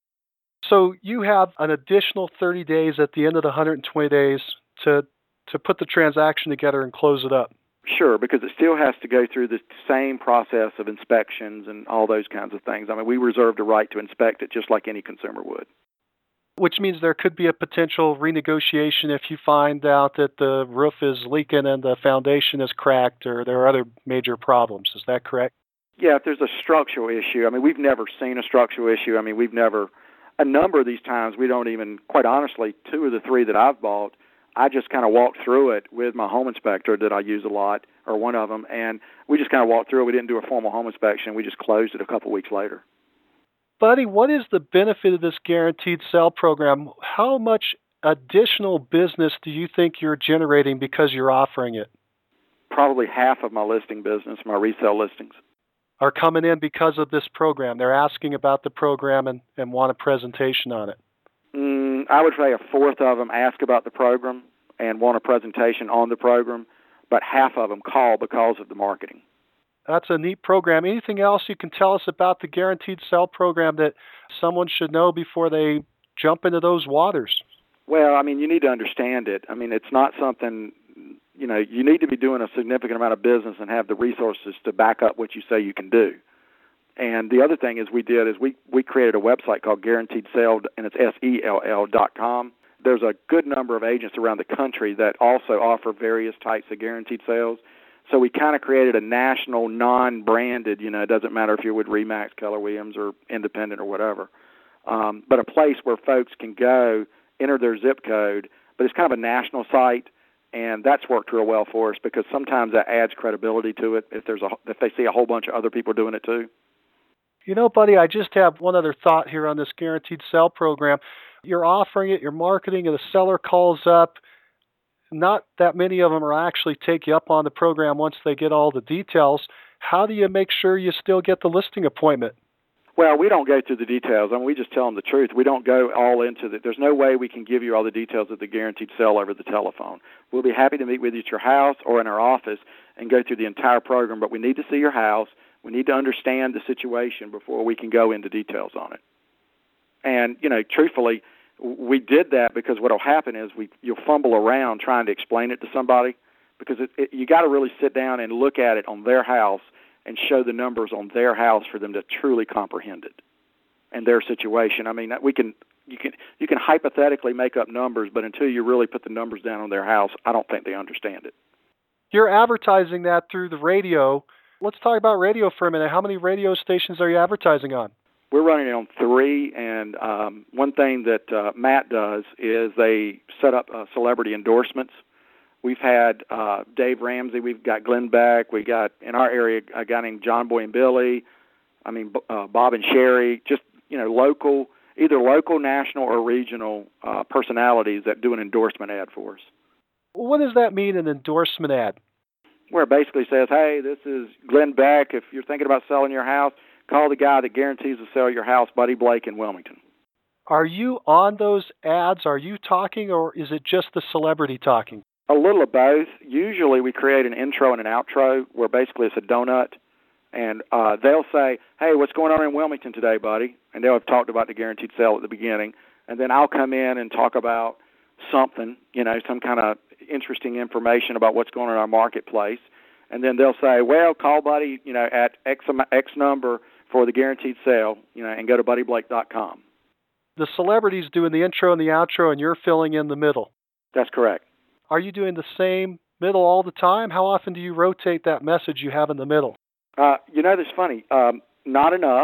So you have an additional thirty days at the end of the one hundred twenty days to to put the transaction together and close it up. Sure, because it still has to go through the same process of inspections and all those kinds of things. I mean, we reserve the right to inspect it just like any consumer would. Which means there could be a potential renegotiation if you find out that the roof is leaking and the foundation is cracked or there are other major problems. Is that correct? Yeah, if there's a structural issue. I mean, we've never seen a structural issue. I mean, we've never, a number of these times, we don't even, quite honestly, two of the three that I've bought, I just kind of walked through it with my home inspector that I use a lot, or one of them, and we just kind of walked through it. We didn't do a formal home inspection. We just closed it a couple weeks later. Buddy, what is the benefit of this guaranteed sale program? How much additional business do you think you're generating because you're offering it? Probably half of my listing business, my resale listings, are coming in because of this program. They're asking about the program and, and want a presentation on it. Mm, I would say a fourth of them ask about the program and want a presentation on the program, but half of them call because of the marketing. That's a neat program. Anything else you can tell us about the guaranteed sale program that someone should know before they jump into those waters? Well, I mean, you need to understand it. I mean, it's not something, you know, you need to be doing a significant amount of business and have the resources to back up what you say you can do. And the other thing is we did is we, we created a website called Guaranteed Sale, and it's S E L L dot com. There's a good number of agents around the country that also offer various types of guaranteed sales. So we kind of created a national, non-branded, you know, it doesn't matter if you're with RE/MAX, Keller Williams, or Independent or whatever, um, but a place where folks can go, enter their zip code, but it's kind of a national site, and that's worked real well for us because sometimes that adds credibility to it if there's a, if they see a whole bunch of other people doing it too. You know, buddy, I just have one other thought here on this guaranteed sale program. You're offering it, you're marketing, and the seller calls up. Not that many of them are actually take you up on the program once they get all the details. how do you make sure you still get the listing appointment? Well, we don't go through the details. I mean, we just tell them the truth. We don't go all into the, there's no way we can give you all the details of the guaranteed sale over the telephone. We'll be happy to meet with you at your house or in our office and go through the entire program, but we need to see your house. We need to understand the situation before we can go into details on it. And, you know, truthfully, we did that because what will happen is we you'll fumble around trying to explain it to somebody because it, it, you got to really sit down and look at it on their house and show the numbers on their house for them to truly comprehend it and their situation. I mean, we can you can you can hypothetically make up numbers, but until you really put the numbers down on their house, I don't think they understand it. You're advertising that through the radio. Let's talk about radio for a minute. How many radio stations are you advertising on? We're running it on three, and um, one thing that uh, Matt does is they set up uh, celebrity endorsements. We've had uh, Dave Ramsey, we've got Glenn Beck, we got in our area a guy named John Boy and Billy, I mean uh, Bob and Sherry, just you know local, either local, national, or regional uh, personalities that do an endorsement ad for us. What does that mean, an endorsement ad? Where it basically says, hey, this is Glenn Beck. If you're thinking about selling your house, call the guy that guarantees to sell your house, Buddy Blake in Wilmington. Are you on those ads? Are you talking, or is it just the celebrity talking? A little of both. Usually we create an intro and an outro where basically it's a donut, and uh, they'll say, hey, what's going on in Wilmington today, buddy? And they'll have talked about the guaranteed sale at the beginning, and then I'll come in and talk about something, you know, some kind of interesting information about what's going on in our marketplace, and then they'll say, well, call Buddy, you know, at X, X number for the guaranteed sale, you know, and go to buddy blake dot com. The celebrity's doing the intro and the outro, and you're filling in the middle. That's correct. Are you doing the same middle all the time? How often do you rotate that message you have in the middle? Uh, you know, that's funny. Um, not enough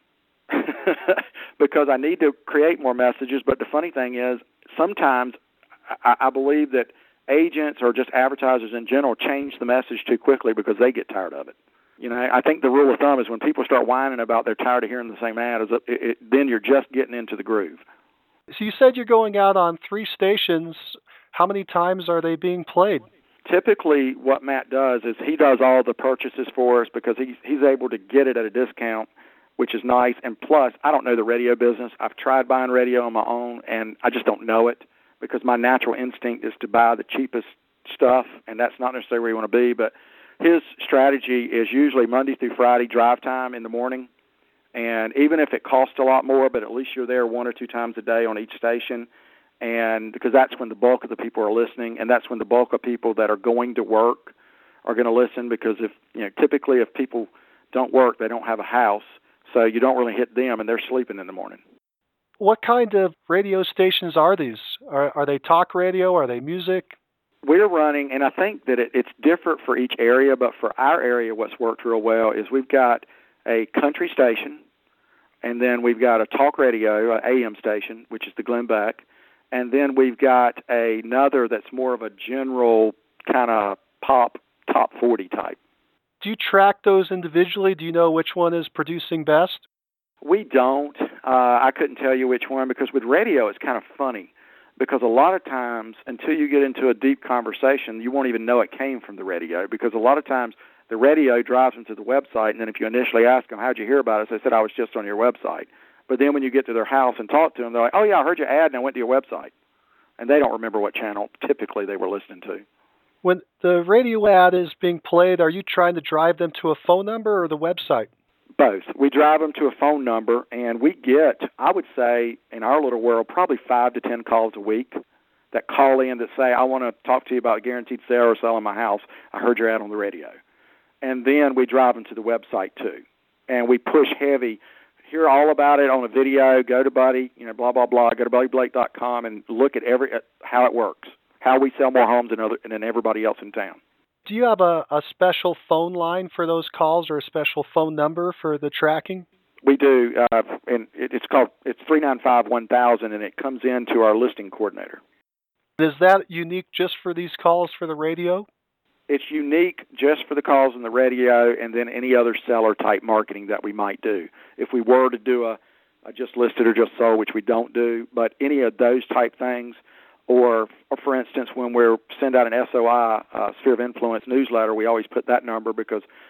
because I need to create more messages. But the funny thing is sometimes I, I believe that agents or just advertisers in general change the message too quickly because they get tired of it. You know, I think the rule of thumb is when people start whining about they're tired of hearing the same ad, is it, it, then you're just getting into the groove. So you said you're going out on three stations. How many times are they being played? Typically what Matt does is he does all the purchases for us because he's, he's able to get it at a discount, which is nice. And plus, I don't know the radio business. I've tried buying radio on my own, and I just don't know it because my natural instinct is to buy the cheapest stuff, and that's not necessarily where you want to be. But his strategy is usually Monday through Friday drive time in the morning. And even if it costs a lot more, but at least you're there one or two times a day on each station, and because that's when the bulk of the people are listening, and that's when the bulk of people that are going to work are going to listen because if you know typically if people don't work, they don't have a house, so you don't really hit them, and they're sleeping in the morning. What kind of radio stations are these? Are, are they talk radio? Are they music? We're running, and I think that it, it's different for each area, but for our area, what's worked real well is we've got a country station, and then we've got a talk radio, an A M station, which is the Glenn Beck, and then we've got another that's more of a general kind of pop, top forty type. Do you track those individually? Do you know which one is producing best? We don't. Uh, I couldn't tell you which one because with radio it's kind of funny because a lot of times until you get into a deep conversation, you won't even know it came from the radio because a lot of times the radio drives them to the website, and then if you initially ask them, how'd you hear about us, they said, I was just on your website. But then when you get to their house and talk to them, they're like, oh, yeah, I heard your ad and I went to your website. And they don't remember what channel typically they were listening to. When the radio ad is being played, are you trying to drive them to a phone number or the website? Both. We drive them to a phone number, and we get, I would say, in our little world, probably five to ten calls a week that call in that say, I want to talk to you about guaranteed sale or selling my house. I heard your ad on the radio. And then we drive them to the website, too. And we push heavy. Hear all about it on a video. Go to Buddy, you know, blah, blah, blah. Go to buddy blake dot com and look at every at how it works, how we sell more homes than, other, than everybody else in town. Do you have a, a special phone line for those calls or a special phone number for the tracking? We do, uh, and it, it's called it's three nine five one thousand, and it comes into our listing coordinator. Is that unique just for these calls for the radio? It's unique just for the calls on the radio and then any other seller-type marketing that we might do. If we were to do a, a just listed or just sold, which we don't do, but any of those type things, or, or for instance, when we send out an S O I, uh, Sphere of Influence newsletter, we always put that number because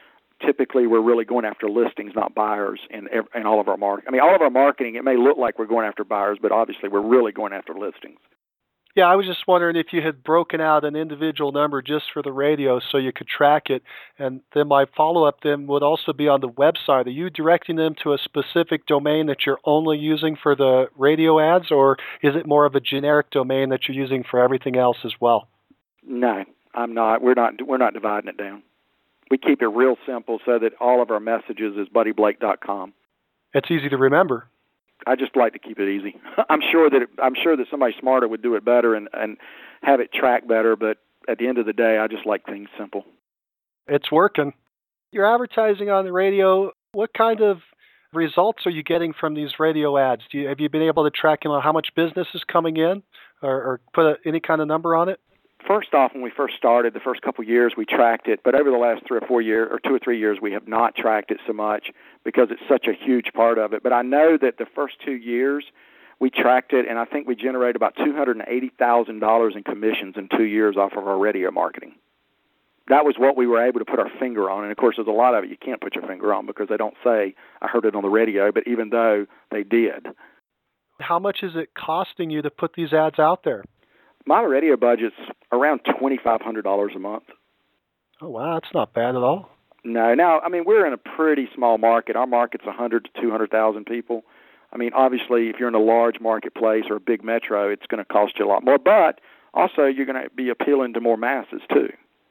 typically we're really going after listings, not buyers in, in all of our marketing. I mean, all of our marketing, it may look like we're going after buyers, but obviously we're really going after listings. Yeah, I was just wondering if you had broken out an individual number just for the radio so you could track it. And then my follow-up then would also be on the website. Are you directing them to a specific domain that you're only using for the radio ads, or is it more of a generic domain that you're using for everything else as well? No, I'm not. We're not we're not dividing it down. We keep it real simple so that all of our messages is buddy blake dot com. It's easy to remember. I just like to keep it easy. I'm sure that it, I'm sure that somebody smarter would do it better and, and have it track better, but at the end of the day, I just like things simple. It's working. You're advertising on the radio. What kind of results are you getting from these radio ads? Do you, have you been able to track, you know, how much business is coming in, or, or put a, any kind of number on it? First off, when we first started, the first couple of years, we tracked it. But over the last three or four years, or two or three years, we have not tracked it so much because it's such a huge part of it. But I know that the first two years, we tracked it, and I think we generated about two hundred eighty thousand dollars in commissions in two years off of our radio marketing. That was what we were able to put our finger on. And, of course, there's a lot of it you can't put your finger on because they don't say, I heard it on the radio, but even though they did. How much is it costing you to put these ads out there? My radio budget's around twenty-five hundred dollars a month. Oh, wow, that's not bad at all. No, now, I mean, we're in a pretty small market. Our market's one hundred to two hundred thousand people. I mean, obviously, if you're in a large marketplace or a big metro, it's going to cost you a lot more. But also, you're going to be appealing to more masses, too.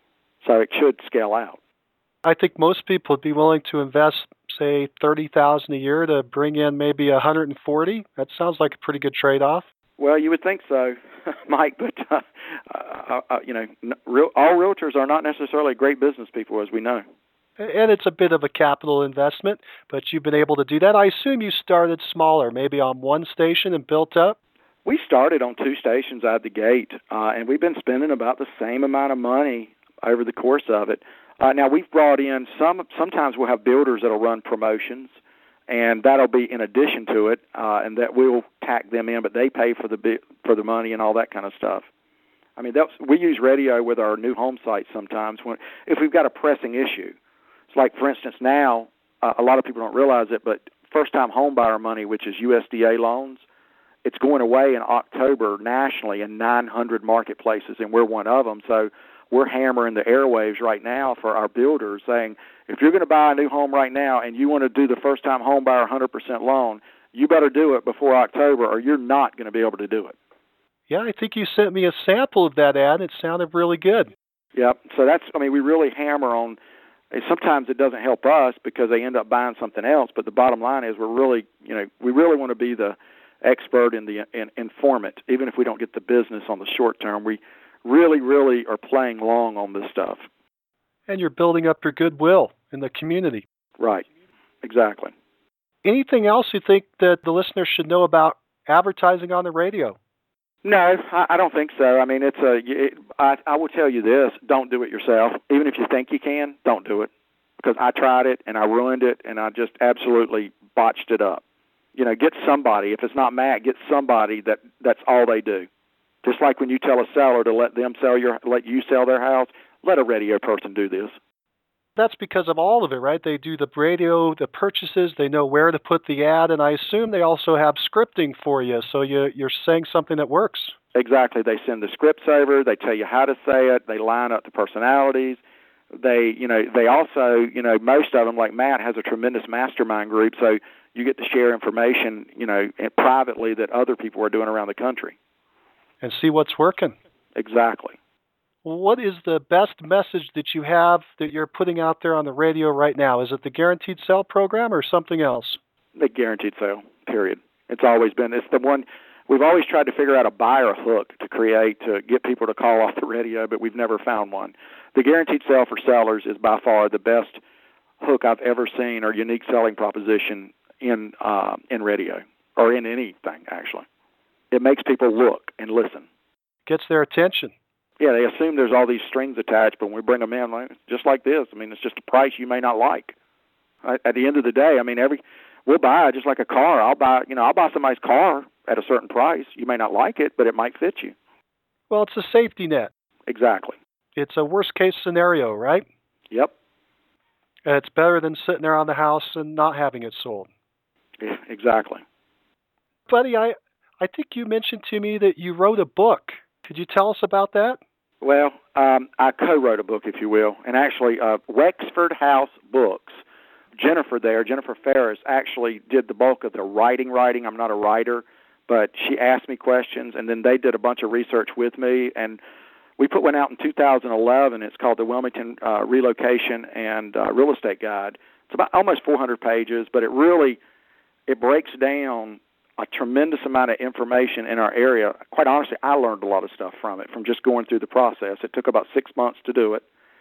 So it should scale out. I think most people would be willing to invest, say, thirty thousand dollars a year to bring in maybe one hundred forty. That sounds like a pretty good trade-off. Well, you would think so, Mike, but uh, uh, uh, you know, real, all realtors are not necessarily great business people, as we know. And it's a bit of a capital investment, but you've been able to do that. I assume you started smaller, maybe on one station and built up? We started on two stations out the gate, uh, and we've been spending about the same amount of money over the course of it. Uh, now, we've brought in some, sometimes we'll have builders that will run promotions, and that'll be in addition to it, uh, and that we'll tack them in, but they pay for the for the money and all that kind of stuff. I mean, that's, we use radio with our new home sites sometimes when if we've got a pressing issue. It's like, for instance, now uh, a lot of people don't realize it, but first-time home buyer money, which is U S D A loans, it's going away in October nationally in nine hundred marketplaces, and we're one of them. So we're hammering the airwaves right now for our builders saying, if you're going to buy a new home right now and you want to do the first-time home buyer one hundred percent loan, you better do it before October or you're not going to be able to do it. Yeah, I think you sent me a sample of that ad. It sounded really good. Yep. So that's, I mean, we really hammer on, sometimes it doesn't help us because they end up buying something else, but the bottom line is we're really, you know, we really want to be the expert in the in, informant, even if we don't get the business on the short term. We really, really are playing long on this stuff. And you're building up your goodwill in the community. Right. Exactly. Anything else you think that the listeners should know about advertising on the radio? No, I, I don't think so. I mean, it's a. It, I, I will tell you this: don't do it yourself. Even if you think you can, don't do it. Because I tried it and I ruined it and I just absolutely botched it up. You know, get somebody. If it's not Matt, get somebody that that's all they do. Just like when you tell a seller to let them sell your, let you sell their house, let a radio person do this. That's because of all of it, right? They do the radio, the purchases, they know where to put the ad, and I assume they also have scripting for you, so you, you're saying something that works. Exactly. They send the scripts over, they tell you how to say it, they line up the personalities. They, you know, they also, you know, most of them, like Matt, has a tremendous mastermind group, so you get to share information, you know, privately that other people are doing around the country. And see what's working. Exactly. What is the best message that you have that you're putting out there on the radio right now? Is it the Guaranteed Sale program or something else? The Guaranteed Sale, period. It's always been, it's the one, we've always tried to figure out a buyer hook to create to get people to call off the radio, but we've never found one. The Guaranteed Sale for sellers is by far the best hook I've ever seen or unique selling proposition in uh, in radio or in anything, actually. It makes people look and listen. Gets their attention. Yeah, they assume there's all these strings attached, but when we bring them in, like, just like this, I mean, it's just a price you may not like. At the end of the day, I mean, every we'll buy just like a car. I'll buy, you know, I'll buy somebody's car at a certain price. You may not like it, but it might fit you. Well, it's a safety net. Exactly. It's a worst-case scenario, right? Yep. And it's better than sitting there on the house and not having it sold. Yeah, exactly. Buddy, I, I think you mentioned to me that you wrote a book. Could you tell us about that? Well, um, I co-wrote a book, if you will, and actually uh, Wexford House Books. Jennifer there, Jennifer Ferris, actually did the bulk of the writing writing. I'm not a writer, but she asked me questions, and then they did a bunch of research with me, and we put one out in two thousand eleven. It's called the Wilmington uh, Relocation and uh, Real Estate Guide. It's about almost four hundred pages, but it really it breaks down a tremendous amount of information in our area. Quite honestly, I learned a lot of stuff from it, from just going through the process. It took about six months to do it.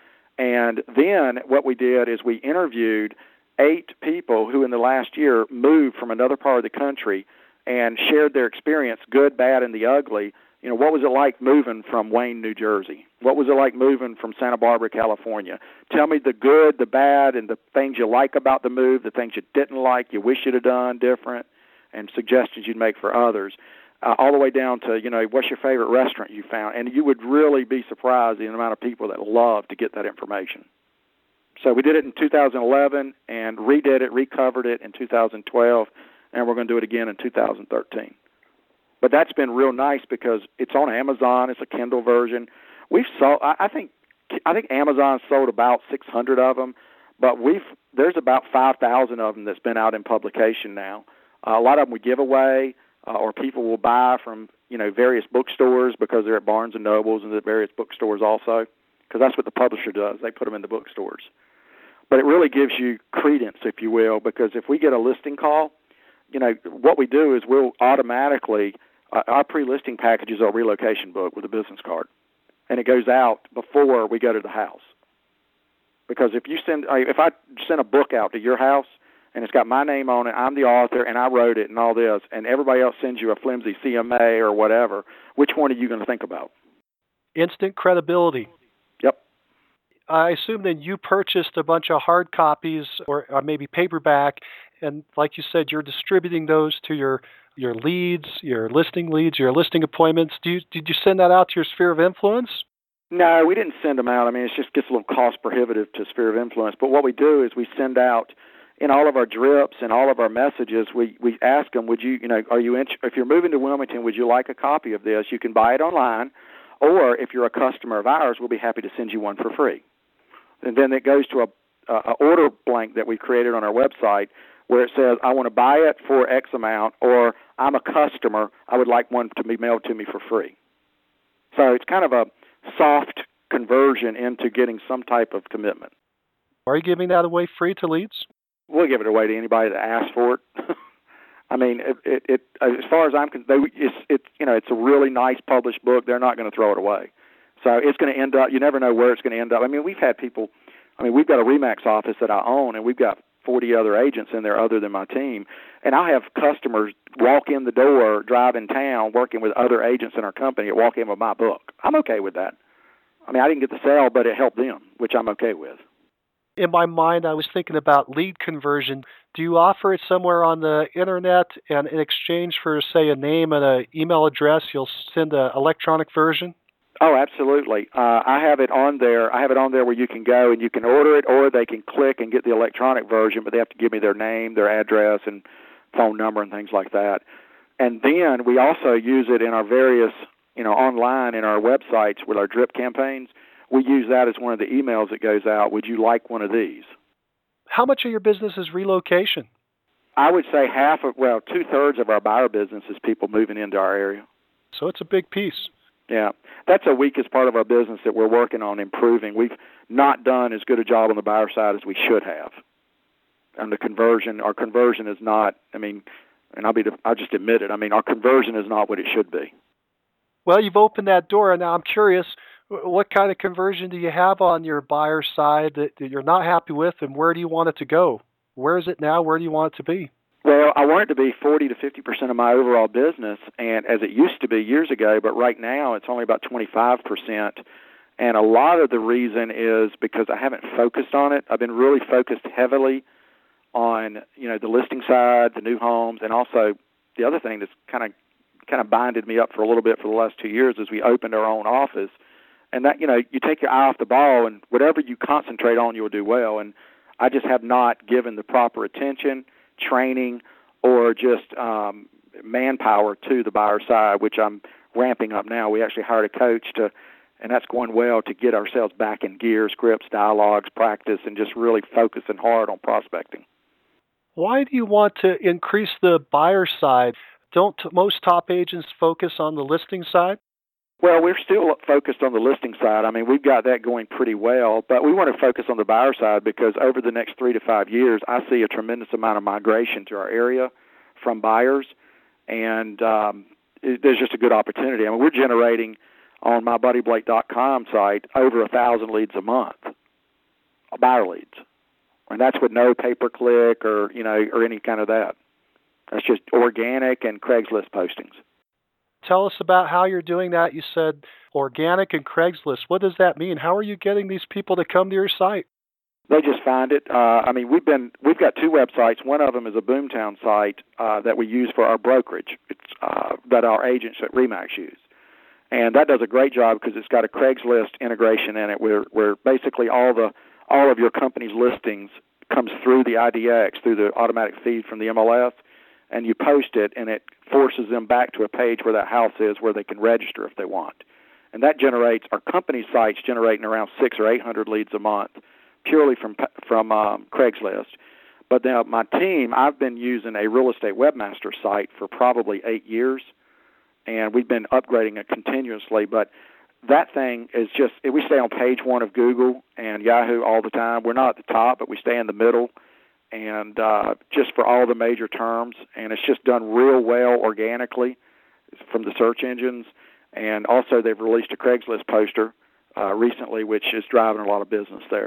And then what we did is we interviewed eight people who in the last year moved from another part of the country and shared their experience, good, bad, and the ugly. You know, what was it like moving from Wayne, New Jersey? What was it like moving from Santa Barbara, California? Tell me the good, the bad, and the things you like about the move, the things you didn't like, you wish you'd have done different, and suggestions you'd make for others, uh, all the way down to, you know, what's your favorite restaurant you found? And you would really be surprised at the amount of people that love to get that information. So we did it in two thousand eleven and redid it, recovered it in two thousand twelve, and we're going to do it again in two thousand thirteen. But that's been real nice because it's on Amazon. It's a Kindle version. We've sold. I, I think. I think Amazon sold about six hundred of them, but we've there's about five thousand of them that's been out in publication now. Uh, a lot of them we give away, uh, or people will buy from you know various bookstores because they're at Barnes and Nobles and the various bookstores also, because that's what the publisher does. They put them in the bookstores. But it really gives you credence, if you will, because if we get a listing call, you know, what we do is we'll automatically, uh, our pre-listing package is our relocation book with a business card, and it goes out before we go to the house. Because if you send, if I send a book out to your house and it's got my name on it, I'm the author and I wrote it and all this, and everybody else sends you a flimsy C M A or whatever, which one are you going to think about? Instant credibility. Yep. I assume then you purchased a bunch of hard copies or, or maybe paperback, and like you said, you're distributing those to your your leads, your listing leads, your listing appointments. Do you, did you send that out to your sphere of influence? No, we didn't send them out. I mean, it just gets a little cost prohibitive to sphere of influence. But what we do is we send out in all of our drips and all of our messages. We we ask them, would you, you know, are you in, if you're moving to Wilmington, would you like a copy of this? You can buy it online, or if you're a customer of ours, we'll be happy to send you one for free. And then it goes to a, a order blank that we created on our website where it says, I want to buy it for X amount, or I'm a customer, I would like one to be mailed to me for free. So it's kind of a soft conversion into getting some type of commitment. Are you giving that away free to leads? We'll give it away to anybody that asks for it. I mean, it, it, it, as far as I'm concerned, it's, it's, you know, it's a really nice published book. They're not going to throw it away. So it's going to end up, you never know where it's going to end up. I mean, we've had people, I mean, we've got a RE/MAX office that I own, and we've got forty other agents in there other than my team. And I'll have customers walk in the door, drive in town, working with other agents in our company, that walk in with my book. I'm okay with that. I mean, I didn't get the sale, but it helped them, which I'm okay with. In my mind, I was thinking about lead conversion. Do you offer it somewhere on the internet, and in exchange for, say, a name and an email address, you'll send an electronic version? Oh, absolutely. Uh, I have it on there. I have it on there where you can go and you can order it, or they can click and get the electronic version, but they have to give me their name, their address, and phone number and things like that. And then we also use it in our various, you know, online in our websites with our drip campaigns. We use that as one of the emails that goes out. Would you like one of these? How much of your business is relocation? I would say half of, well, two-thirds of our buyer business is people moving into our area. So it's a big piece. Yeah, that's the weakest part of our business that we're working on improving. We've not done as good a job on the buyer side as we should have. And the conversion, our conversion is not, I mean, and I'll be, I'll just admit it, I mean, our conversion is not what it should be. Well, you've opened that door, and now I'm curious, what kind of conversion do you have on your buyer side that, that you're not happy with, and where do you want it to go? Where is it now? Where do you want it to be? Well, I want it to be forty to fifty percent of my overall business, and as it used to be years ago, but right now it's only about twenty-five percent. And a lot of the reason is because I haven't focused on it. I've been really focused heavily on, you know, the listing side, the new homes, and also the other thing that's kind of kind of binded me up for a little bit for the last two years is we opened our own office. And that, you know, you take your eye off the ball, and whatever you concentrate on, you'll do well. And I just have not given the proper attention, training, or just um, manpower to the buyer side, which I'm ramping up now. We actually hired a coach to, and that's going well, to get ourselves back in gear, scripts, dialogues, practice, and just really focusing hard on prospecting. Why do you want to increase the buyer side? Don't most top agents focus on the listing side? Well, we're still focused on the listing side. I mean, we've got that going pretty well, but we want to focus on the buyer side because over the next three to five years, I see a tremendous amount of migration to our area from buyers, and um, it, there's just a good opportunity. I mean, we're generating on my buddy blake dot com site over a thousand leads a month, buyer leads, and that's with no pay-per-click or you know or any kind of that. That's just organic and Craigslist postings. Tell us about how you're doing that. You said organic and Craigslist. What does that mean? How are you getting these people to come to your site? They just find it. Uh, I mean, we've been we've got two websites. One of them is a Boomtown site uh, that we use for our brokerage. It's uh, that our agents at RE/MAX use, and that does a great job because it's got a Craigslist integration in it, where where basically all the all of your company's listings comes through the I D X, through the automatic feed from the M L S. And you post it, and it forces them back to a page where that house is, where they can register if they want. And that generates, our company sites generating around six or eight hundred leads a month, purely from from um, Craigslist. But now my team, I've been using a real estate webmaster site for probably eight years, and we've been upgrading it continuously. But that thing is just, we stay on page one of Google and Yahoo all the time. We're not at the top, but we stay in the middle. And uh, just for all the major terms, and it's just done real well organically from the search engines. And also they've released a Craigslist poster uh, recently, which is driving a lot of business there.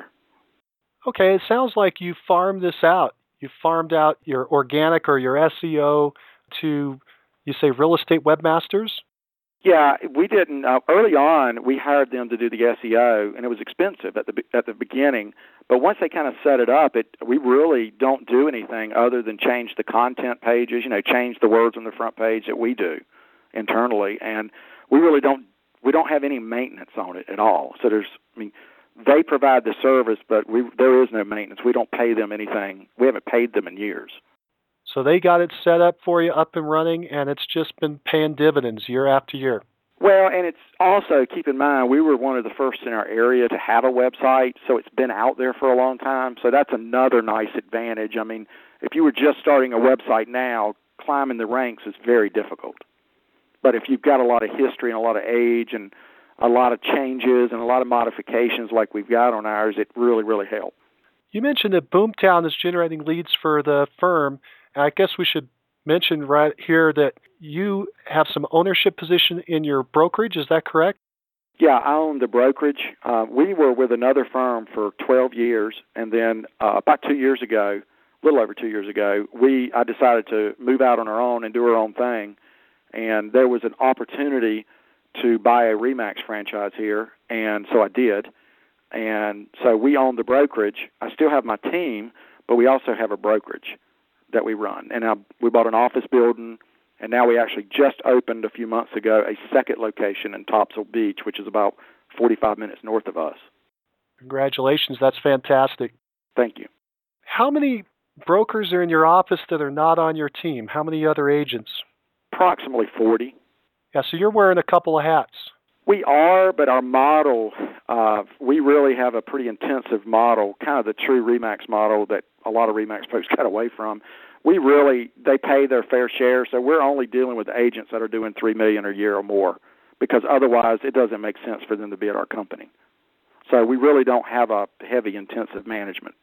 Okay, it sounds like you farmed this out. You farmed out your organic or your S E O to, you say, real estate webmasters? Yeah, we didn't. Uh, early on, we hired them to do the S E O, and it was expensive at the at the beginning. But once they kind of set it up, it we really don't do anything other than change the content pages, you know, change the words on the front page that we do internally, and we really don't we don't have any maintenance on it at all. So there's, I mean, they provide the service, but we there is no maintenance. We don't pay them anything. We haven't paid them in years. So they got it set up for you, up and running, and it's just been paying dividends year after year. Well, and it's also, keep in mind, we were one of the first in our area to have a website, so it's been out there for a long time. So that's another nice advantage. I mean, if you were just starting a website now, climbing the ranks is very difficult. But if you've got a lot of history and a lot of age and a lot of changes and a lot of modifications like we've got on ours, it really, really helps. You mentioned that Boomtown is generating leads for the firm. I guess we should mention right here that you have some ownership position in your brokerage. Is that correct? Yeah, I own the brokerage. Uh, we were with another firm for twelve years, and then uh, about two years ago, a little over two years ago, we I decided to move out on our own and do our own thing. And there was an opportunity to buy a RE/MAX franchise here, and so I did. And so we own the brokerage. I still have my team, but we also have a brokerage that we run. And I, we bought an office building, and now we actually just opened a few months ago a second location in Topsail Beach, which is about forty-five minutes north of us. Congratulations. That's fantastic. Thank you. How many brokers are in your office that are not on your team? How many other agents? Approximately forty. Yeah, so you're wearing a couple of hats. We are, but our model, uh, we really have a pretty intensive model, kind of the true RE/MAX model that a lot of RE/MAX folks got away from. We really, they pay their fair share, so we're only dealing with agents that are doing three million dollars a year or more, because otherwise it doesn't make sense for them to be at our company. So we really don't have a heavy intensive management.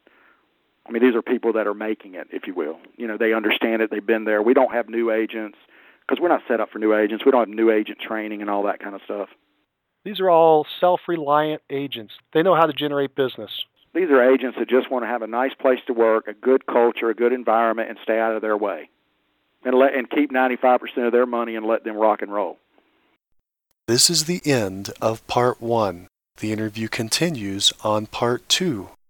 I mean, these are people that are making it, if you will. You know, they understand it, they've been there. We don't have new agents, because we're not set up for new agents. We don't have new agent training and all that kind of stuff. These are all self-reliant agents. They know how to generate business. These are agents that just want to have a nice place to work, a good culture, a good environment, and stay out of their way. And let and keep ninety-five percent of their money and let them rock and roll. This is the end of part one. The interview continues on part two.